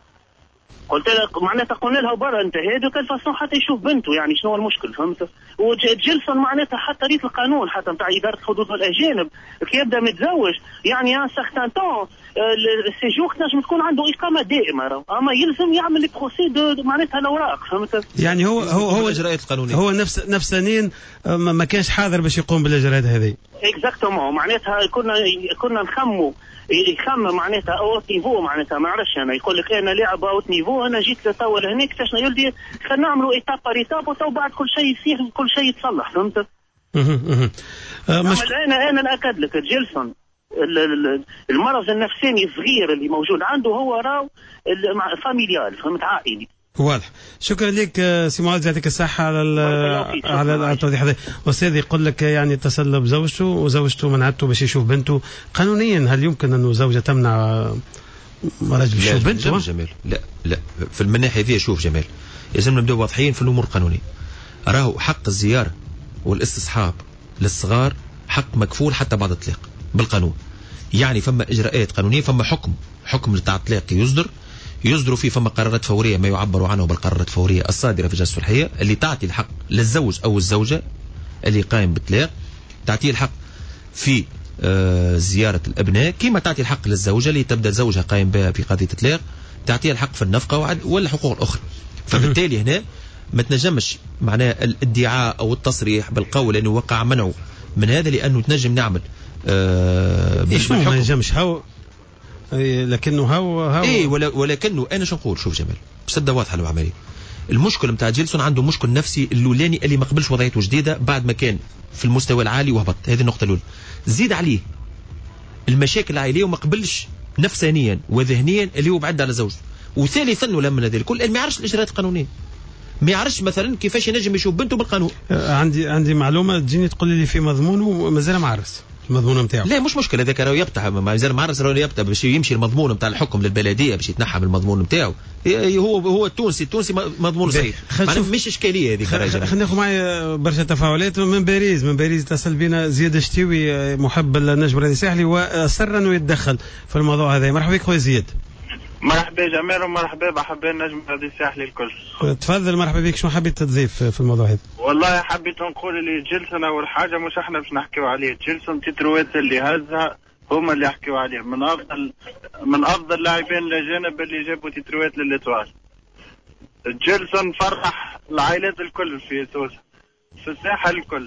قلت لك معناتها قلنا لها برا انتهى دو كل فاصون حتى يشوف بنته يعني شنو المشكل فهمت. وجيلسون معناتها حتى ريت القانون حتى نتاع اداره الحدود والاجانب كي يبدا متزوج يعني ان سارتان تون السيجور تنجم تكون عنده اقامه دائمه اما يلزم يعمل لي بروسي معناتها الاوراق فهمت. يعني هو الاجراءات القانونيه هو نفسانيا ما كانش حاضر باش يقوم بالاجراءات هذه. اكزاكتومون معناتها كنا يخمم معناتها اوت نيفو معناتها ما عرفش انا يقول لك انا لاعب اوت نيفو انا جيت تو لهنا اكتشفنا يلدي خلينا نعملوا ايتاب بار ايتاب وتو بعد كل شيء يصير كل شيء يتصلح فهمت. انا ناكد لك جيلسون المرض النفساني الصغير اللي موجود عنده هو راو فاميليال فهمت عائلي. واضح. شكرا لك سي معاذ يعطيك الصحة على التوضيح هذا. أستاذ يقول لك يعني اتصل بزوجته وزوجته منعته باش يشوف بنته قانونيا هل يمكن أنه زوجة تمنع رجل يشوف بنته؟ جمال لا في الناحية هذه شوف جمال لازم نبدأ واضحين في الأمور القانونية. راهو حق الزيارة والاستصحاب للصغار حق مكفول حتى بعد الطلاق بالقانون يعني فما إجراءات قانونية فما حكم لتاع الطلاق يصدروا فيه فما قرارات فورية ما يعبر عنه بالقرارات الفورية الصادرة في جلسة الصلحية اللي تعطي الحق للزوج أو الزوجة اللي قائم بالطلاق تعطيه الحق في زيارة الأبناء كما تعطي الحق للزوجة اللي تبدأ زوجها قائم بها في قضية الطلاق تعطيه الحق في النفقة والحقوق الأخرى. فبالتالي هنا ما تنجمش معناه الادعاء أو التصريح بالقول أنه وقع منعه من هذا لأنه تنجم نعمل ما نجمش هو لكنه هو ايه ولكنه انا شو نقول شوف جمال بسده واضحه العمليه. المشكل نتاع جيلسون عنده مشكل نفسي اللولاني اللي ما قبلش وضعيته جديده بعد ما كان في المستوى العالي وهبط. هذه النقطه الاولى. زيد عليه المشاكل العائليه وما قبلش نفسانيا وذهنيا اللي هو بعد على زوجته. وثالثا ولما هذا الكل ما يعرفش الاجراءات القانونيه ما يعرفش مثلا كيفاش ينجم يشوف بنته بالقانون. عندي معلومه تجيني تقول لي في مضمونه ومازال ما عرفت المضمون نتاعو. لا مش مشكله هذاك راهو يبتع مازال معرس راهو يبتع باش يمشي المضمون نتاع الحكم للبلديه باش يتنحى من المضمون نتاعو. هو التونسي مضمون صحيح مش اشكاليه هذيك. خلينا ناخذ معايا برشا تفاعلات من باريس اتصل بنا زياد شتيوي محب النجم الرياضي الساحلي واصر انه يتدخل في الموضوع هذا. مرحبا بك خويا زياد. مرحبا جمال ومرحبا بحباء النجم الرياضي الساحلي الكل. تفضل مرحبا بك. شنو حبيت تضيف في الموضوع هذا؟ والله حبيت نقول اللي جيلسون اول حاجه مش احنا باش نحكيو عليه. جيلسون تتروات اللي هزها هما اللي يحكيو عليه من افضل لاعبين الاجانب اللي جابوا تتروات للاتوال. جيلسون فرح العائلات الكل في سوسه في الساحل الكل.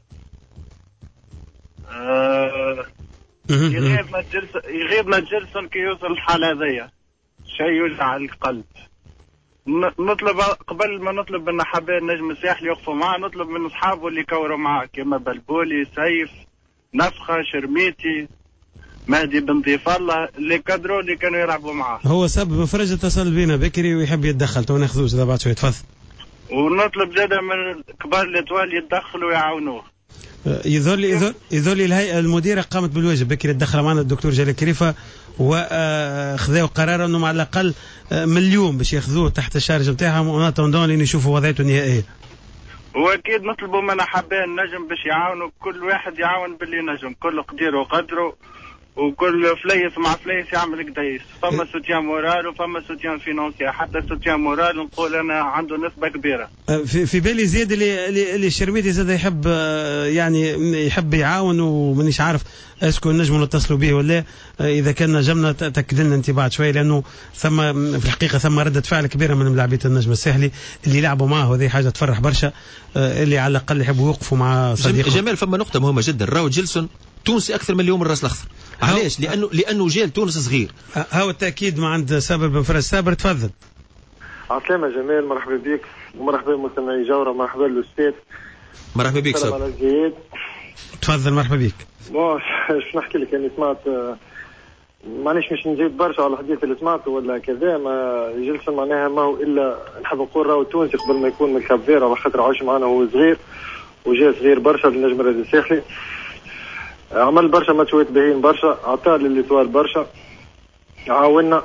يغيبنا جيلسون كي يوصل الحاله هذيا شيء يوجع القلب. نطلب قبل ما نطلب من حباء النجم الساحلي يوقفوا معاه نطلب من اصحابه اللي كوروا معاه كما بلبولي سيف نفخه شرميتي مهدي بن ضيف الله اللي كادرو اللي كانوا يلعبوا معاه. هو سبب فرج اتصل بينا بكري ويحب يتدخل تو ناخذوش اذا بعد شويه. تفضل. ونطلب زاده من كبار الاتوال يتدخلوا ويعاونوه. يذل الهيئه المديره قامت بالواجب. بكري تدخل معنا الدكتور جلال كريفه وخذوا قرار انه على الاقل من اليوم باش ياخذوه تحت الشارج نتاعهم وناتوندون لين يشوفوا وضعيته النهائيه. واكيد نطلبوا من حباء النجم باش يعاونوا كل واحد يعاون باللي نجم كل قدير وقدره وكل فليس مع فليس يعمل قديس. فما سوتيان مورال وفما سوتيان فينانسي. حتى سوتيان مورال نقول انا عنده نسبه كبيره. في بالي زياد اللي الشرميتي زاد يحب يعني يحب يعاون ومانيش عارف اسكو نجموا نتصلوا به ولا اذا كان نجمنا تاكد لنا انت بعد شويه لانه ثم في الحقيقه ثم رده فعل كبيره من لاعبيه النجم الساحلي اللي لعبوا معه وهذه حاجه تفرح برشا. اللي على الاقل يحبوا يوقفوا مع صديقهم. جمال فما نقطه مهمه جدا. راهو جيلسون تونسي اكثر من اليوم الراس الاخضر. علاش؟ لانه جيل تونس صغير. هاو التاكيد ما عند سابر بن فرج. سابر تفضل. عسلامة جمال مرحبا بك ومرحبا بمستمعي جورة. مرحبا للاستاذ. مرحبا بك سابر. تفضل مرحبا بك. ايش نحكي لك يعني سمعت معليش مش نزيد برشا على الحديث اللي سمعته ولا كذا. ما جيلسون معناها ما هو الا نحب نقول راهو تونسي قبل ما يكون من كافيرا على خاطر عاش معنا وهو صغير وجاء صغير برشا للنجم الرياضي الساحلي. عمل برشا ماتشات باهين برشا عطاه للإتوال برشا عاونا.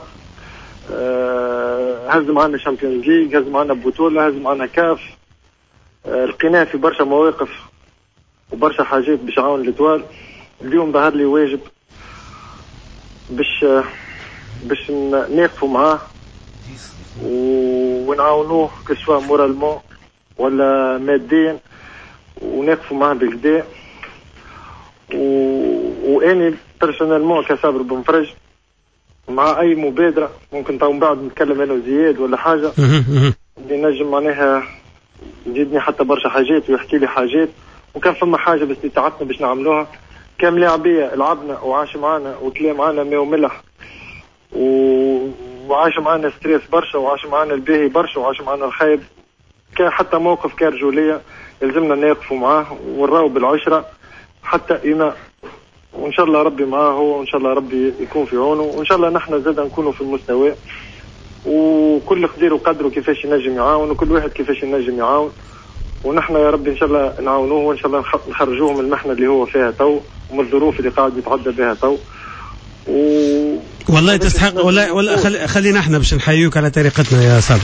هز معنا شامبيونز ليج هز معنا بطولة هز معنا كاف. لقيناه في برشا مواقف وبرشا حاجات باش يعاون الإتوال. اليوم ظهر لي واجب باش نقفوا معاه ونعاونوه كسوا مورالمون ولا ماديا ونقفوا معاه بالكدا. واني بيرسونيلمون كصابر بن فرج مع اي مبادره ممكن تو من بعد نتكلم انا وزياد ولا حاجه اللي نجم معناها يزيدني حتى برشا حاجات ويحكي لي حاجات وكان فما حاجه بس تعبنا باش نعملوها. كم لاعبيه لعبنا وعاش معنا وتلا معنا ماء وملح وعاش معنا ستريس برشا وعاش معنا الباهي برشا وعاش معنا الخايب. كان حتى موقف كارجوليه يلزمنا نوقفوا معاه ونراو بالعشره حتى إيماء. وإن شاء الله ربي معاه وإن شاء الله ربي يكون في عونه وإن شاء الله نحن زاد نكونوا في المستوى وكل قدير وقدره كيفاش ينجم يعاون وكل واحد كيفاش ينجم يعاون ونحن يا ربي إن شاء الله نعاونوه وإن شاء الله نخرجوه من المحنة اللي هو فيها تو ومن الظروف اللي قاعد يتعدى بها تو. والله تستحق ولا خلينا احنا باش نحييك على طريقتنا يا صابر.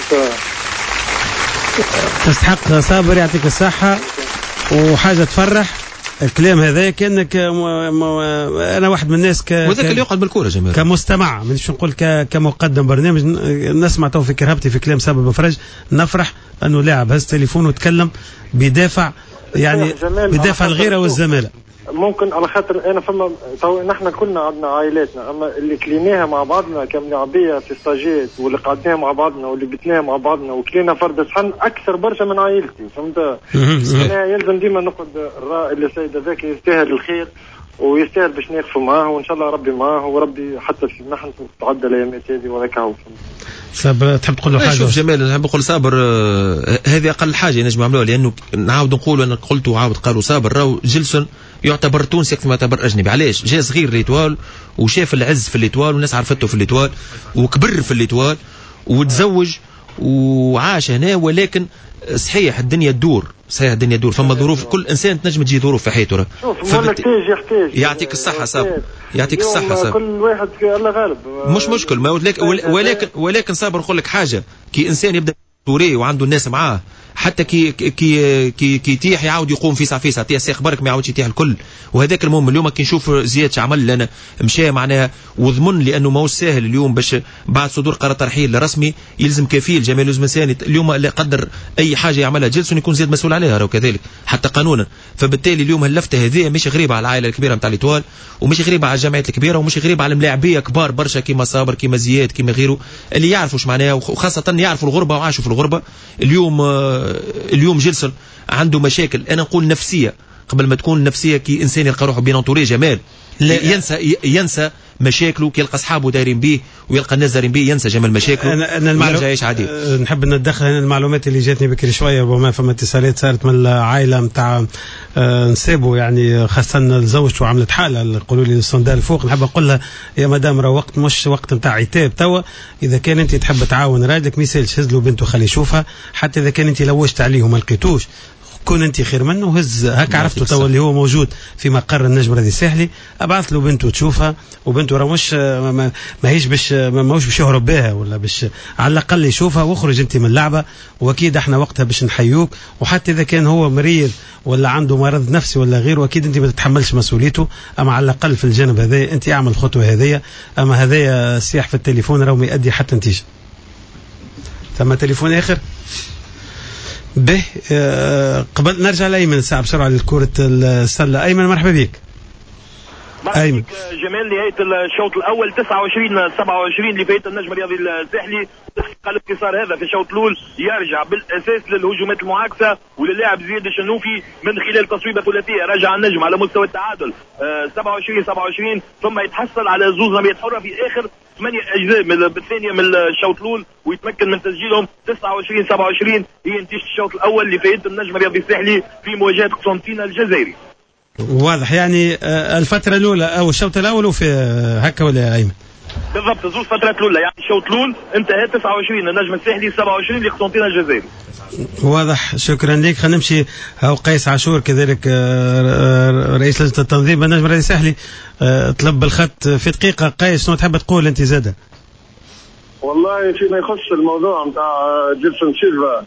تستحق صابر يعطيك الصحة وحاجة تفرح. الكلام هذا كأنك أنا واحد من الناس وذاك اللي يقعد بالكورة جمال كمستمع مش نقول كمقدم برنامج نسمع تو في كرهبتي في كلام سابر بن فرج. نفرح أنه لاعب هز تليفون وتكلم بدافع يعني بدافع الغيرة والزمالة. ممكن على خاطر انا فما نحن كلنا عندنا عائلاتنا اما اللي كليناها مع بعضنا كملاعبيه في ستاجيت واللي قعدناها مع بعضنا واللي بتناها مع بعضنا وكلينا فرد صحن اكثر برشا من عائلتي فهمت. انا يلزم ديما نقعد الراء اللي سيد ذاك يستاهل الخير ويستاهل باش نقفوا معاه وان شاء الله ربي معاه وربي حتى نحن تعدى الايامات هذه وذاك هو. صابر تحب تقول له حاجه؟ شوف جمال نحب نقول صابر هذه اقل حاجه نجم نعملوها لانه نعاود نقول انا قلت وعاود قالوا صابر راهو جيلسون يعتبر تونسي اكثر ما يعتبر اجنبي. علاش؟ جاء صغير ليتوال وشاف العز في ليتوال والناس عرفته في ليتوال وكبر في ليتوال وتزوج وعاش هنا، ولكن صحيح الدنيا تدور، فما ظروف، كل انسان تنجم تجي ظروف في حياته. شوف يحتاج يعطيك الصحه صابر، يعطيك الصحه صابر، كل واحد الله غالب، مش مشكل. ولكن صابر نقول لك حاجه، كي انسان يبدا دوري وعنده الناس معاه، حتى كي يتيح يعاود يقوم في ساعه تيا ساق برك ما يعاودش يتيح الكل. وهذاك المهم اليوم كي نشوف زياد عمل لنا مشى معناها وضمن، لانه ماهوش ساهل اليوم باش بعد صدور قرار ترحيل رسمي يلزم كفيل جمال الزمساني اليوم لا قدر اي حاجه يعملها جلسون يكون زياد مسؤول عليها، راهو كذلك حتى قانونا. فبالتالي اليوم هاللفته هذه مش غريبه على العائله الكبيره نتاع ليتوال، ومش غريبه على الجمعيات الكبيره، ومش غريبه على الملاعبيه كبار برشا كيما صابر كيما زياد كيما غيره اللي يعرفوا ايش معناها، وخاصه يعرفوا الغربه وعاشوا في الغربه. اليوم جلسون عنده مشاكل، انا نقول نفسيه قبل ما تكون نفسيه، كي انسان يلقى روحه بين انطوري جمال ينسى مشاكله، كي يلقى اصحابه دايرين به ويلقى الناس دايرين به ينسى جمال مشاكله. أنا يرجع يعيش عادي. نحب ندخل هنا المعلومات اللي جاتني بكري شويه، وما فما اتصالات صارت من العائله نتاع نسابه، يعني خاصه زوجته عملت حاله، يقولوا لي الصندال فوق. نحب اقول لها يا مدام راه وقت مش وقت نتاع عتاب توا، اذا كان انت تحب تعاون راجلك ما يسالش هز له بنته خليه يشوفها، حتى اذا كان انت لوجت عليه وما لقيتوش كون انت خير منه هز هكا عرفته تو اللي هو موجود في مقر النجم رضي الساحلي، ابعث له بنته تشوفها، وبنته راه مش ماهيش باش ماهوش باش يهرب بها ولا باش، على الاقل يشوفها واخرج انت من اللعبه. واكيد احنا وقتها باش نحيوك، وحتى اذا كان هو مريض ولا عنده مرض نفسي ولا غيره اكيد انت ما تتحملش مسؤوليته، اما على الاقل في الجانب هذا انت اعمل الخطوه هذه. اما هذايا السياح في التليفون راه ما يؤدي حتى نتيجه. ثم تليفون اخر به قبل نرجع لأيمن الساعة بسرعة لكرة السلة. أيمن مرحبا بك. أيمن جمال نهاية الشوط الأول 29-27 اللي فات النجم الرياضي الساحلي الانتصار هذا في الشوط الأول يرجع بالأساس للهجومات المعاكسة وللاعب زياد الشنوفي من خلال تصويبة ثلاثية. رجع النجم على مستوى التعادل 27-27 ثم يتحصل على زوز رميات حرة في آخر 8 أجزاء بالثانية من الشوط الأول ويتمكن من تسجيلهم 29-27. هي نتيجة الشوط الأول اللي فات النجم الرياضي الساحلي في مواجهة قسنطينة الجزائري. واضح يعني الفترة الأولى أو الشوط الأول وفي هكا ولا أيمن؟ بالضبط زوج فترات الأولى، يعني الشوط الأول انتهى 29 النجم الساحلي 27 لقسنطينة الجزائري. واضح، شكرا لك. خلينا نمشي هو قيس عاشور كذلك رئيس لجنة التنظيم بالنجم الرياضي الساحلي طلب بالخط في دقيقة. قيس شنو تحب تقول أنت زادة؟ والله فيما يخص الموضوع نتاع جيلسون سيلفا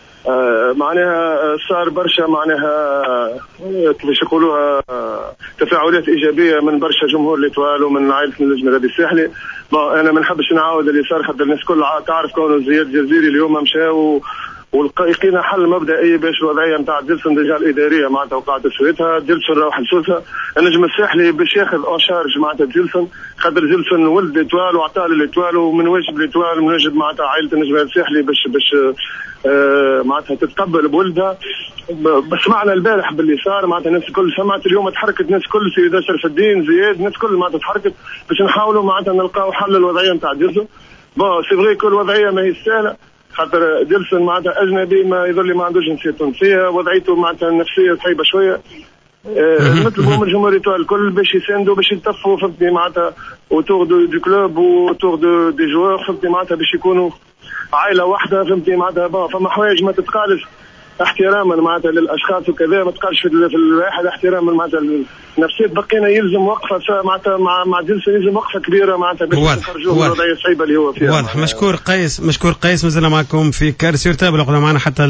معناها صار برشا معناها كيفاش يقولوها تفاعلات ايجابيه من برشا جمهور ليتوال ومن عائله النجم الرياضي الساحلي. انا ما نحبش نعاود اللي صار خاطر الناس كل تعرف كونه زياد جزيري اليوم مشى ولقينا حل مبدئي باش الوضعيه نتاع جيلسون ديجا الاداريه معناتها وقعت تسويتها. جيلسون راهو حلسوسها النجم الساحلي باش ياخذ اون شارج معناتها جيلسون خاطر جيلسون ولد ليتوال وعطاه ليتوال ومن واجب ليتوال من واجب معناتها عائله النجم الساحلي باش معناتها تتقبل بولدها. بس معنا البارح باللي صار معناتها الناس الكل سمعت اليوم تحركت الناس الكل سيدة شرف الدين زياد الناس الكل معناتها تحركت باش نحاولوا معناتها نلقاو حل للوضعيه نتاع جيلسون. سي فغي كل وضعيه ماهي سهله خاطر جيلسون معناتها اجنبي ما يظل ما عندوش جنسيه تونسيه وضعيته معناتها النفسيه صعيبه شويه. نطلبوا من الجمهور الكل باش يساندوا باش يلتفوا فهمتني معناتها اوتور دو كلوب واوتور دي جوار فهمتني معناتها باش يكونوا عائله واحده فهمتني معناتها. فما حوايج ما تتقالش احتراما معناتها للاشخاص وكذا ما تقالش في الواحد احتراما معناتها نفسية بقينا يلزم وقفه معناتها مع جيلسون يلزم وقفه كبيره معناتها باش نخرجوا من الوضعيه الصعيبه اللي هو فيها. واضح. مشكور قيس مازلنا معكم في كارسير تابع قلنا معنا حتى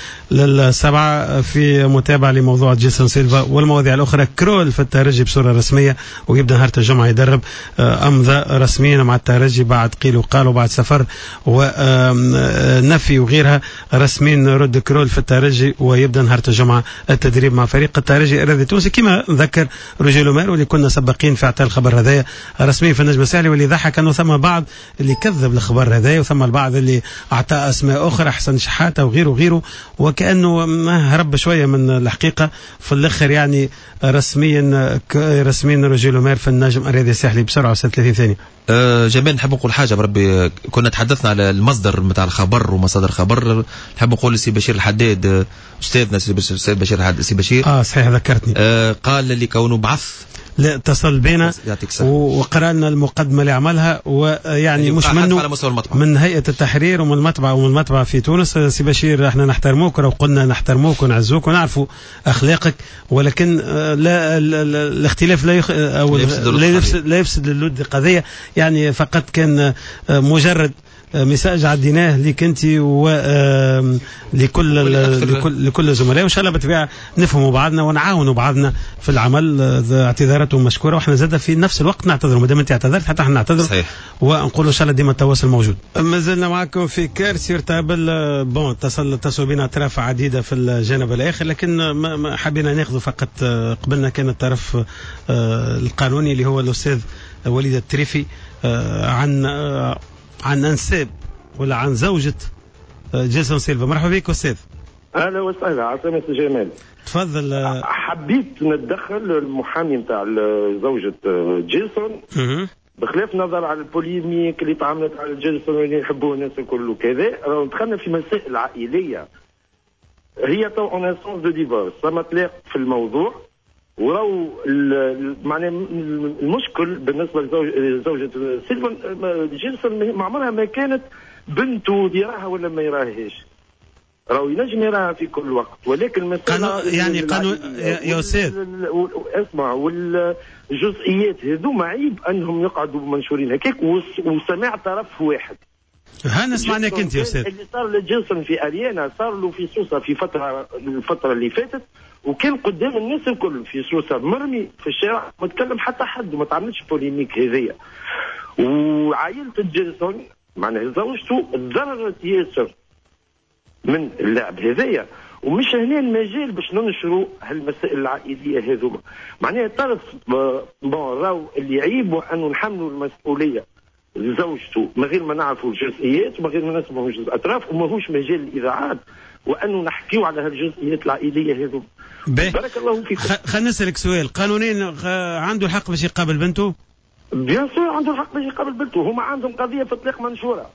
للسبعه في متابعه لموضوع جيلسون سيلفا والمواضيع الاخرى. كرول في الترجي بصوره رسميه ويبدا نهار الجمعه يدرب امضى رسميا مع الترجي بعد قيل وقال وبعد سفر ونفي وغيرها رسميا رد كرول في الترجي ويبدا نهار الجمعه التدريب مع فريق الترجي الرياضي التونسي كما ذكر روجيه لومير واللي كنا سباقين في اعطاء الخبر هذايا رسميا في النجم الساحلي. واللي ضحك انه ثم بعض اللي كذب الخبر هذايا وثم البعض اللي اعطى اسماء اخرى حسن شحاته وغيره وكانه هرب شويه من الحقيقه في الاخر. يعني رسميا روجيه لومير في النجم الرياضي الساحلي بسرعه 30 ثانيه. جمال نحب نقول حاجه بربي كنا تحدثنا على المصدر نتاع الخبر ومصادر الخبر. نحب نقول لسي بشير الحداد السيد أستاذنا السيد بشير سي بشير صحيح ذكرتني. قال اللي كونه بعث لا اتصل بينا وقرأنا المقدمة اللي عملها، ويعني مش منه من هيئة التحرير ومن المطبعة في تونس. سي بشير احنا نحترموك، ولو قلنا نحترموك ونعزوك ونعرفوا أخلاقك، ولكن لا الاختلاف لا يفسد للود قضية. يعني فقط كان مجرد مساج عديناه لك انت لكل زملاء، وان شاء الله بالطبيعه نفهموا بعضنا ونعاونوا بعضنا في العمل. اعتذاراتهم مشكوره، واحنا زاد في نفس الوقت نعتذروا، ما دام انت اعتذرت حتى احنا نعتذر، ونقولوا ان شاء الله ديما التواصل موجود. ما زلنا معكم في كارثه تابل. اتصلوا بنا اطراف عديده في الجانب الاخر، لكن ما حبينا ناخذ فقط. قبلنا كان الطرف القانوني اللي هو الاستاذ وليد التريفي عن أنساب ولا عن زوجة جيسون سيلفا. مرحبا بك أستاذ. أهلا وسهلا عسامة جمال. تفضل. حبيت نتدخل المحامي نتاع زوجة جيسون بخلاف نظر على البوليميك اللي تعاملت على جيسون واللي يحبوه الناس الكل وكذا. دخلنا في مسائل عائلية، هي تو اون انسونس دو ديفورس، ما تلاق في الموضوع. ولو معنى المشكل بالنسبه لزوجة سيلفا جيسون ما عمرها ما كانت بنته يراها ولا ما يراهاش، راهو ينجم يراها في كل وقت، ولكن المسألة يعني قانون يا أستاذ اسمع، والجزئيات هذوما عيب انهم يقعدوا منشورين هكاك وسماع طرف واحد. هانا سمعناك انت يا استاذ. اللي صار لجيسون في اريانا صار له في سوسه في الفتره اللي فاتت، وكان قدام الناس الكل في سوسه مرمي في الشارع، ما تكلم حتى حد وما تعملش بوليميك هذيا. وعائله جيسون معناها زوجته تضررت ياسر من اللعب هذايا، ومش هنا المجال باش ننشروا هالمسائل العائليه هذوما. معناها طرف راهو اللي عيب وانه نحملوا المسؤوليه لزوجته من غير ما نعرفوا الجزئيات ومن غير ما نسمعوا الاطراف، وماهوش مجال الاذاعات وانه نحكيو على هالجزئيات العائليه هذو. بارك الله فيكم. خلينا نسالك سؤال قانونيا، عنده الحق باش يقابل بنته؟ بيان سور عنده الحق باش يقابل بنته، هما عندهم قضيه في طلاق منشوره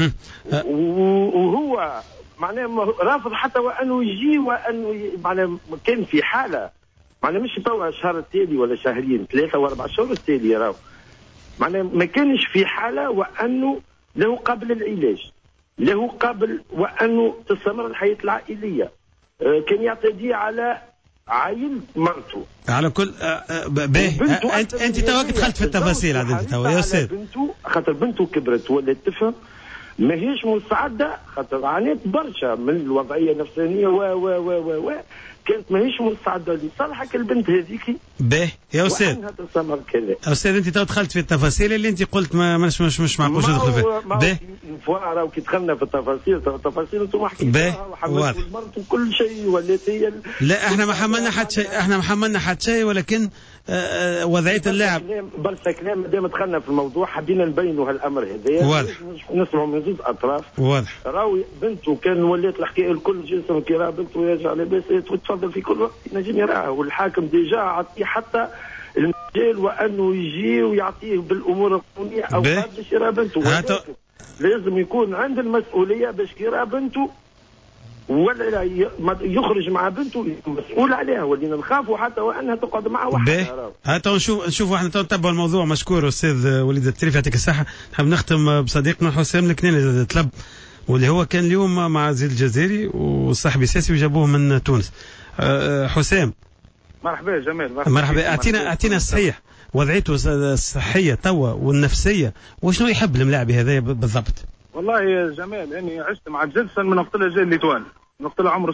وهو معناه رافض حتى وانه يجي، وانه معناه كان في حاله معناه مش توا الشهر التالي ولا شهرين 3 و4 شهور التالي راهو معناه ما كانش في حاله وانه له قبل العلاج، له قبل وانه تستمر الحياه العائليه، كان يعتدي على عائلة مرته على كل انت توك دخلت في التفاصيل عاد انت توا يا استاذ. بنته خاطر بنته كبرت ولات تفهم، ماهيش مستعده خاطر عانيت برشا من الوضعيه النفسانيه و كانت ماهيش مستعده لصالحك البنت هذيك. باهي يا استاذ. استاذ انت تو دخلت في التفاصيل اللي انت قلت مش معقول ندخل فيها. باهي راهو كي دخلنا في التفاصيل انتم حكيتوا باهي المرض وكل شيء ولات هي لا احنا ما حملنا حتى شيء، ولكن وضعيه اللاعب برشا كلام. ما دام دخلنا في الموضوع حبينا نبينوا هالامر هذايا، واضح نسمعوا من زوج اطراف. واضح. راهو بنته كان ولات الحكايه الكل جيسون كي راه بنته يرجع لاباس تفضل في كل وقت ينجم يراها، والحاكم ديجا عطيه حتى المجال وانه يجي ويعطيه بالامور القانونيه او باش يرى بنته. لازم يكون عند المسؤوليه باش يرى بنته ولا يخرج مع بنته مسؤول عليها، ولينا نخافوا حتى وانها تقعد مع واحد. هاتوا نشوفوا احنا نتبعوا الموضوع. مشكور استاذ وليد التريفي يعطيك الصحه. نحب نختم بصديقنا حسام الكناني تلب، واللي هو كان اليوم مع زيد الجزائري وصاحبي ساسي وجابوه من تونس. حسام مرحبا جمال. مرحبا. اعطينا الصحيح وضعيته الصحيه توا والنفسيه، وشنو يحب الملاعب هذا بالضبط؟ والله يا جمال اني عشت مع جيسون من وقت جاي ليتوال، من وقت عمره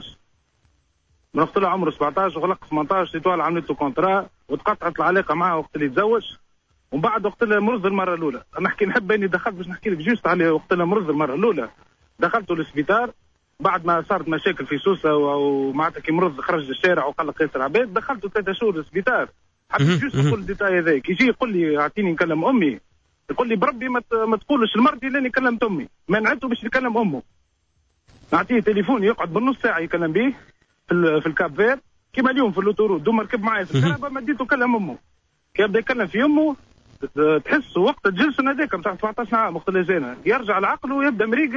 17 وغلق 18 ليتوال عملت له كونترا وتقطعت العلاقه معه وقت اللي تزوج، ومن بعد وقت مرض المره الاولى. نحب اني دخلت باش نحكي لك جوست على وقت مرض المره الاولى، دخلته للسبيطار بعد ما صارت مشاكل في سوسه ومعناتها كي مرض خرج للشارع وقلق ياسر عباد، دخلته 3 شهور للسبيطار. حتى جوست نقول الديتاي هذاك، يجي يقول لي اعطيني نكلم امي، يقول لي بربي ما تقولش لمرتي لاني كلمت امي، منعته باش يكلم امه. نعطيه تليفون يقعد بالنص ساعه يكلم به في الكاب فير كيما اليوم في اللوتورو، دوما ركب معايا في الكهرباء مديته كلم امه. كي يبدا يكلم في امه تحس وقت الجلسه هذاك بتاع 17 عام وقت اللي جانا يرجع العقل ويبدا مريقل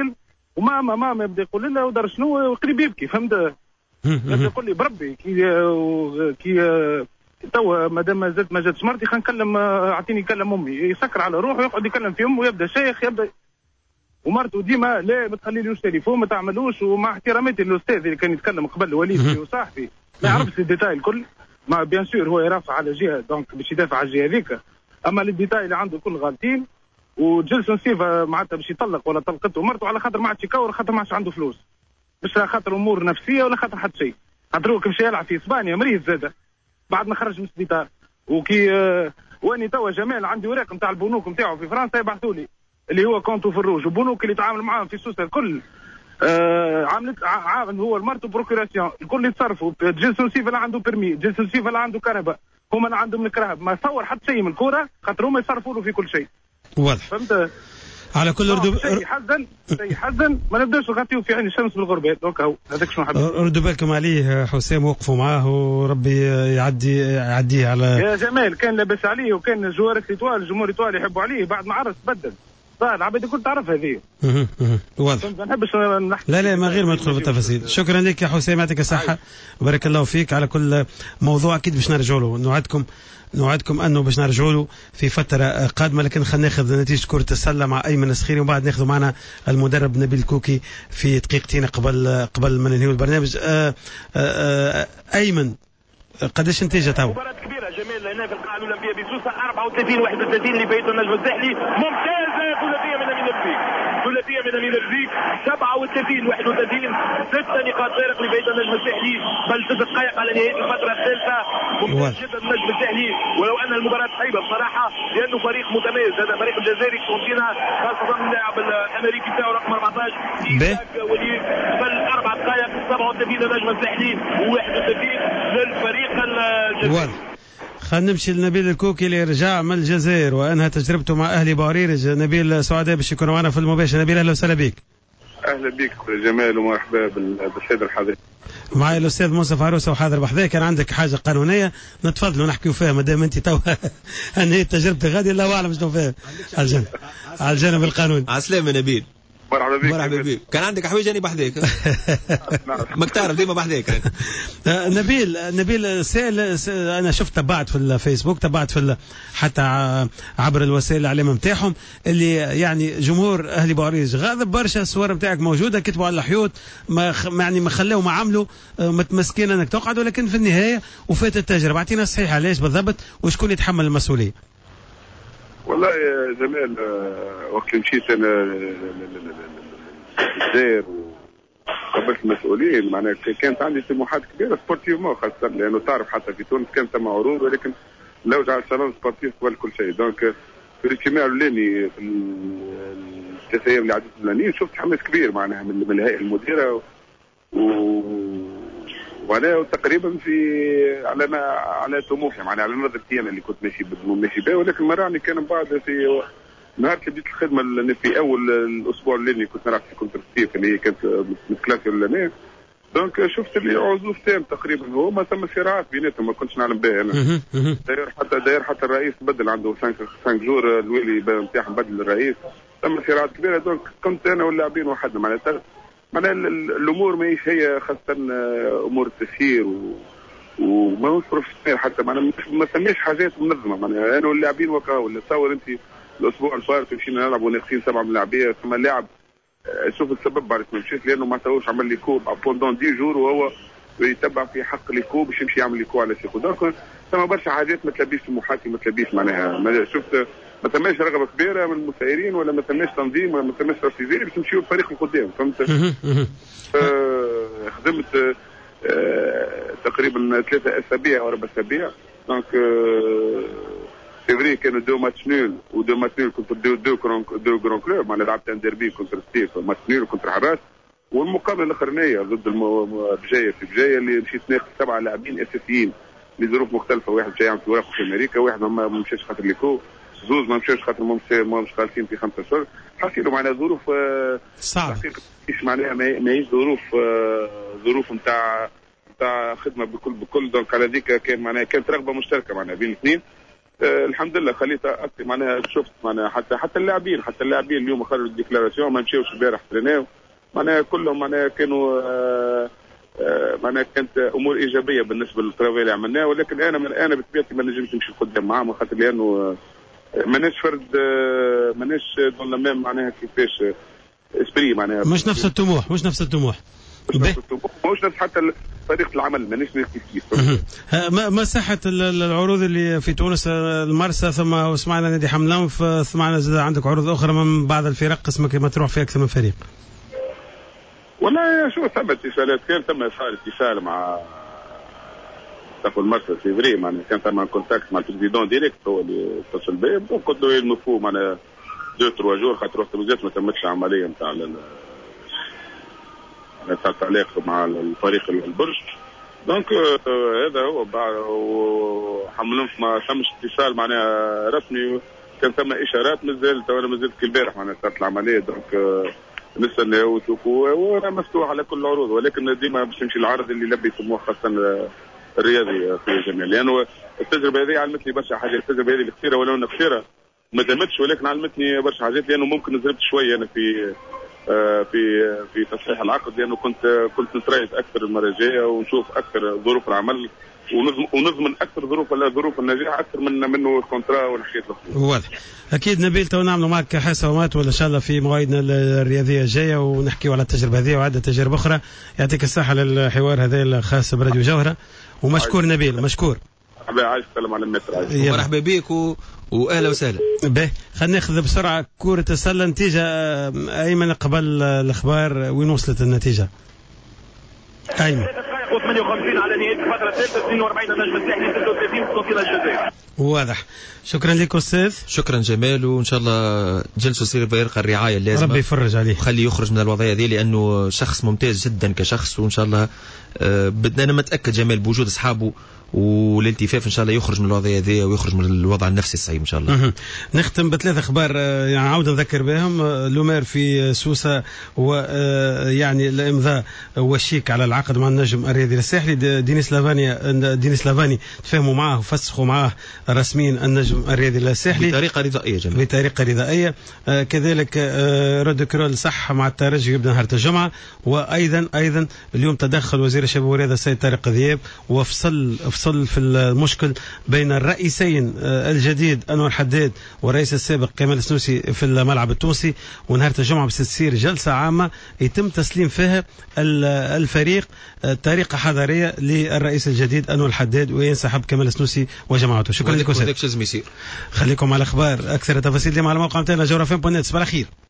وماما يبدا يقول لي ودار شنو وقريب يبكي فهمت. يبدا يقول لي بربي كي توا مادام ما جاتش مرتي خلينا نكلم اعطيني كلم امي. يسكر على روحه ويقعد يكلم في امه ويبدا شيخ يبدا ومرته ديما لا ما تخليلوش تليفون ما تعملوش. ومع احتراماتي للاستاذ اللي كان يتكلم قبل وليدي وصاحبي ما يعرفش الديتاي الكل. ما بيان سور هو يرافع على جهه دونك باش يدافع على الجهه هذيك. اما الديتاي اللي عنده كل غالطين. وجلسون سيفا معناتها باش يطلق ولا طلقته مرته على خاطر ما عادش يكور خاطر ما عادش عنده فلوس. مش خاطر امور نفسيه ولا خاطر حتى شيء. خاطر هو كيمشي يلعب في اسبانيا مريض زاده بعد ما خرج من السبيطار. وكي واني توا جمال عندي وراق نتاع البنوك نتاعو في فرنسا يبعثوا لي اللي هو كونتو في الروج وبنوك اللي يتعامل معاهم في سوسه الكل. عامل هو المرتو بروكوراسيون الكل يتصرفوا. جيلسون سيفا لا عنده بيرمي جيلسون سيفا لا عنده كهرباء هما لا عندهم الكرهب ما تصور حتى شيء من الكوره خاطر هما يصرفوا له في كل شيء. واضح فهمت. على كل شيء حزن ما نبداش نغطيو في عين الشمس بالغربال. دونك هو هذاك شنو حبيت ردوا بالكم عليه حسام وقفوا معاه وربي يعديه على يا جمال. كان لاباس عليه وكان جوار ايطوال الجمهور ايطالي يحبوا عليه بعد ما عرس بدل صار العباد كنت تعرف هذه. واضح. ما نحبش نحكي لا ما غير ما ندخل في التفاصيل. شكرا لك يا حسام يعطيك الصحه بارك الله فيك على كل موضوع. اكيد باش نرجعوا له نوعدكم انه باش نرجعوا له في فتره قادمه. لكن خلينا ناخذ نتيجه كره السله مع ايمن السخيري وبعد ناخذ معنا المدرب نبيل كوكي في دقيقتين قبل ما ننهي البرنامج. ايمن قداش نتيجه تو؟ مباراة كبيرة جميل هنا في القاعة الأولمبية بسوسة 34-31 اللي بيته النجم الساحلي ممتازة. ثلاثية من أمين الرزيق 37-31 6 نقاط فارق لبيته النجم الساحلي بل 6 دقائق على نهاية الفترة الثالثة. ممتاز جدا النجم الساحلي ولو أن المباراة صعيبة بصراحة لأنه فريق متميز. هذا فريق الجزائري كونتينا خاصة اللاعب الأمريكي تاعو رقم 14 وليد بل 4 دقائق 37 للنجم الساحلي و31 للفريق الجزائري. خلينا نمشي لنبيل الكوكي اللي رجع من الجزائر وانهى تجربته مع اهلي بوعريرج. نبيل سعداء باش يكون معنا في المباشر. نبيل اهلا وسهلا بك. اهلا بك جمال ومرحبا بالسيد الحاضر. معي الاستاذ موسى فاروسه وحاضر بحذاك. كان عندك حاجه قانونيه نتفضلوا نحكيوا فيها ما دام انت تو انهيت تجربتك غادي الله اعلم شنو فيها على الجانب القانوني. عسلامة نبيل. مرحبا بك. كان عندك حويجة أنا بحذاك ماك تعرف ديما بحذاك. نبيل سائل أنا شفت تبعت في الفيسبوك تبعت في حتى عبر الوسائل الإعلام نتاعهم اللي يعني جمهور أهلي بوعريرج غاضب برشا. الصور نتاعك موجودة كتبوا على الحيوط ما خلاو ما عملوا متمسكين أنك تقعد ولكن في النهاية وفات التجربة. أعطينا الصحيح علاش بالضبط وشكون يتحمل المسؤولية؟ والله يا جمال وقت مشيت انا الجزائر وقابلت المسؤولين معناها كانت عندي طموحات كبيره سبورتيفمون خاصه لانه تعرف حتى في تونس كان ثم عروض ولكن لوج على الصالون سبورتيف قبل كل شيء. دونك في الاجتماع الاولاني في الثلاث ايام اللي عدت الاولانيين شفت حماس كبير معناها من الهيئه المديره وانا تقريبا على طموحي معناها على نظرتي انا اللي كنت ماشي بها. ولكن ما راني كان بعد في نهار بديت الخدمه في اول الاسبوع اللي كنت نلعب في كونترستيف اللي هي كانت الكلاسي الاولانيه. دونك شفت اللي عزوف تام تقريبا هو ما ثم صراعات بيناتهم ما كنتش نعلم بها انا. داير حتى الرئيس بدل عنده 5 جور الويلي نتاعهم بدل الرئيس ثم صراعات كبيره. دونك كنت انا واللاعبين وحدنا معناها الامور ماهيش هي خاصه امور التسيير وما هوش بروفيسيونيل حتى ما ثماش حاجات منظمه معناها انا واللاعبين وكاو اللي تصور انت الاسبوع الفارط مشينا نلعبوا ناقصين 7 لاعبين ثم لاعب شوف السبب بعد ما مشيت لانه ما تاوش عمل لي كوب بوندون 10 جور وهو يتبع في حق لي كوب باش يمشي يعمل لي كو على سيكو. دونك ثم برشا حاجات ما تلبيش طموحاتي ما تلبيش معناها شفت ما ثماش رغبه كبيره من المسيرين ولا ما ثماش تنظيم ولا ما ثماش تركيز باش نمشيو الفريق القدام فهمت. خدمت تقريبا 3 أسابيع او 4 أسابيع. دونك فيفري كانوا 2 ماتش نول و2 ماتش نول كنت 2 جران كلوب معناها لعبت ان ديربي كونتر ستيف ماتش نول كونتر حراس. والمقابله الاخرانيه ضد بجايه اللي مشيت ناخذ 7 لاعبين اساسيين لظروف مختلفه. واحد جاي يعمل في ورقه في امريكا واحد ما مشاش خاطر ليكو زوز ما مشاوش خاطر ما مش خالصين في 5 اشهر. حسيتوا معناها ظروف صعبه مش معناها ماهيش ظروف نتاع خدمه بكل. دونك على ذيك كان معناها كانت رغبه مشتركه معناها بين الاثنين. الحمد لله خليتها اكثر معناها شفت معناها حتى اللاعبين اليوم خرجوا الديكلاراسيون ما مشاوش البارح تريناو معناها كلهم معناها كانوا معناها كانت امور ايجابيه بالنسبه للترافي اللي عملناه، ولكن انا بطبيعتي ما نجمش نمشي قدام معاهم خاطر لانه ماناش فرد ماناش دون لامام معناها كيفاش اسبري معناها مش نفس الطموح مش نفس حتى طريقه العمل ماناش كيف مساحه العروض اللي في تونس المرسى، ثم سمعنا نادي حملان، سمعنا زاد عندك عروض اخرى من بعض الفرق اسمك ما تروح في اكثر من فريق. والله شو ثم اتصالات، كان ثم صار اتصال مع تاخذ المرسى فيفري معناها، كان ثم كونتاكت مع البريزيدون ديريكت هو اللي اتصل بي، قلت له المفروض معناها 2-3 جور خاطر وقت مازالت ما تمتش العمليه نتاع التعليق مع الفريق البرج. دونك هذا هو حملهم ما ثمش اتصال معناها رسمي، كان ثم اشارات مازالت وانا مازلت كالبارح معناها صارت العمليه. دونك نستنى وانا مفتوح على كل العروض، ولكن ديما باش نمشي العرض اللي يلبي طموح خاصه الرياضي في الجميع، لانه التجربه هذه علمتني برشا حاجات. التجربه هذه القصيره ولو انها قصيره ما دامتش، ولكن علمتني برشا حاجات، لانه ممكن نزربت شويه انا في تصحيح العقد، لانه كنت نتريث اكثر المره الجايه ونشوف اكثر ظروف العمل ونضمن اكثر ظروف النجاح اكثر منه الكونترا والحكايات الاخرى. واضح. اكيد نبيل، تو نعملوا معك حسابات ولا ان شاء الله في مواعيدنا الرياضيه الجايه ونحكيوا على التجربه هذه وعدة تجارب اخرى. يعطيك الصحه للحوار هذا الخاص براديو جوهره، ومشكور نبيل، مشكور. عايز اتكلم على المتر. مرحبا بك واهلا وسهلا. به خلينا ناخذ بسرعه كره السله. نتيجه ايمن قبل الاخبار، وين وصلت النتيجه؟ ايمن 58 على نهايه الفتره الثالثه، 42 النجم الساحلي، 36 قنصل الجزائر. واضح. شكرا لك استاذ. شكرا جمال، وان شاء الله جلسه سير يلقى الرعايه اللازمه، ربي يفرج عليه وخليه يخرج من الوضعيه هذه، لانه شخص ممتاز جدا كشخص، وان شاء الله انا متاكد جمال بوجود اصحابه والالتفاف ان شاء الله يخرج من الوضعيه هذه ويخرج من الوضع النفسي الصعيب ان شاء الله. نختم بثلاث اخبار يعني عاوده نذكر بهم. لومير في سوسه ويعني الامضاء والشيك على العقد مع النجم الرياضي الساحلي. دينيس لافاني تفاهموا معه وفسخوا معه رسميا النجم الرياضي الساحلي بطريقه رضائيه جميل. بطريقه رضائيه. كذلك رود كرول صح مع الترجي يبدا نهار الجمعه. وايضا اليوم تدخل وزير الشباب والرياضه السيد طارق ذياب وفصل في المشكل بين الرئيسين الجديد انور حداد والرئيس السابق كمال السنوسي في الملعب التونسي. ونهار الجمعه بتصير جلسه عامه يتم تسليم فيها الفريق طريقه حضاريه للرئيس الجديد انور حداد وينسحب كمال السنوسي وجماعته. شكرا لكم. خليكم على الاخبار اكثر تفاصيل على موقع نتاعنا جوهرة FM.net. صباح الخير.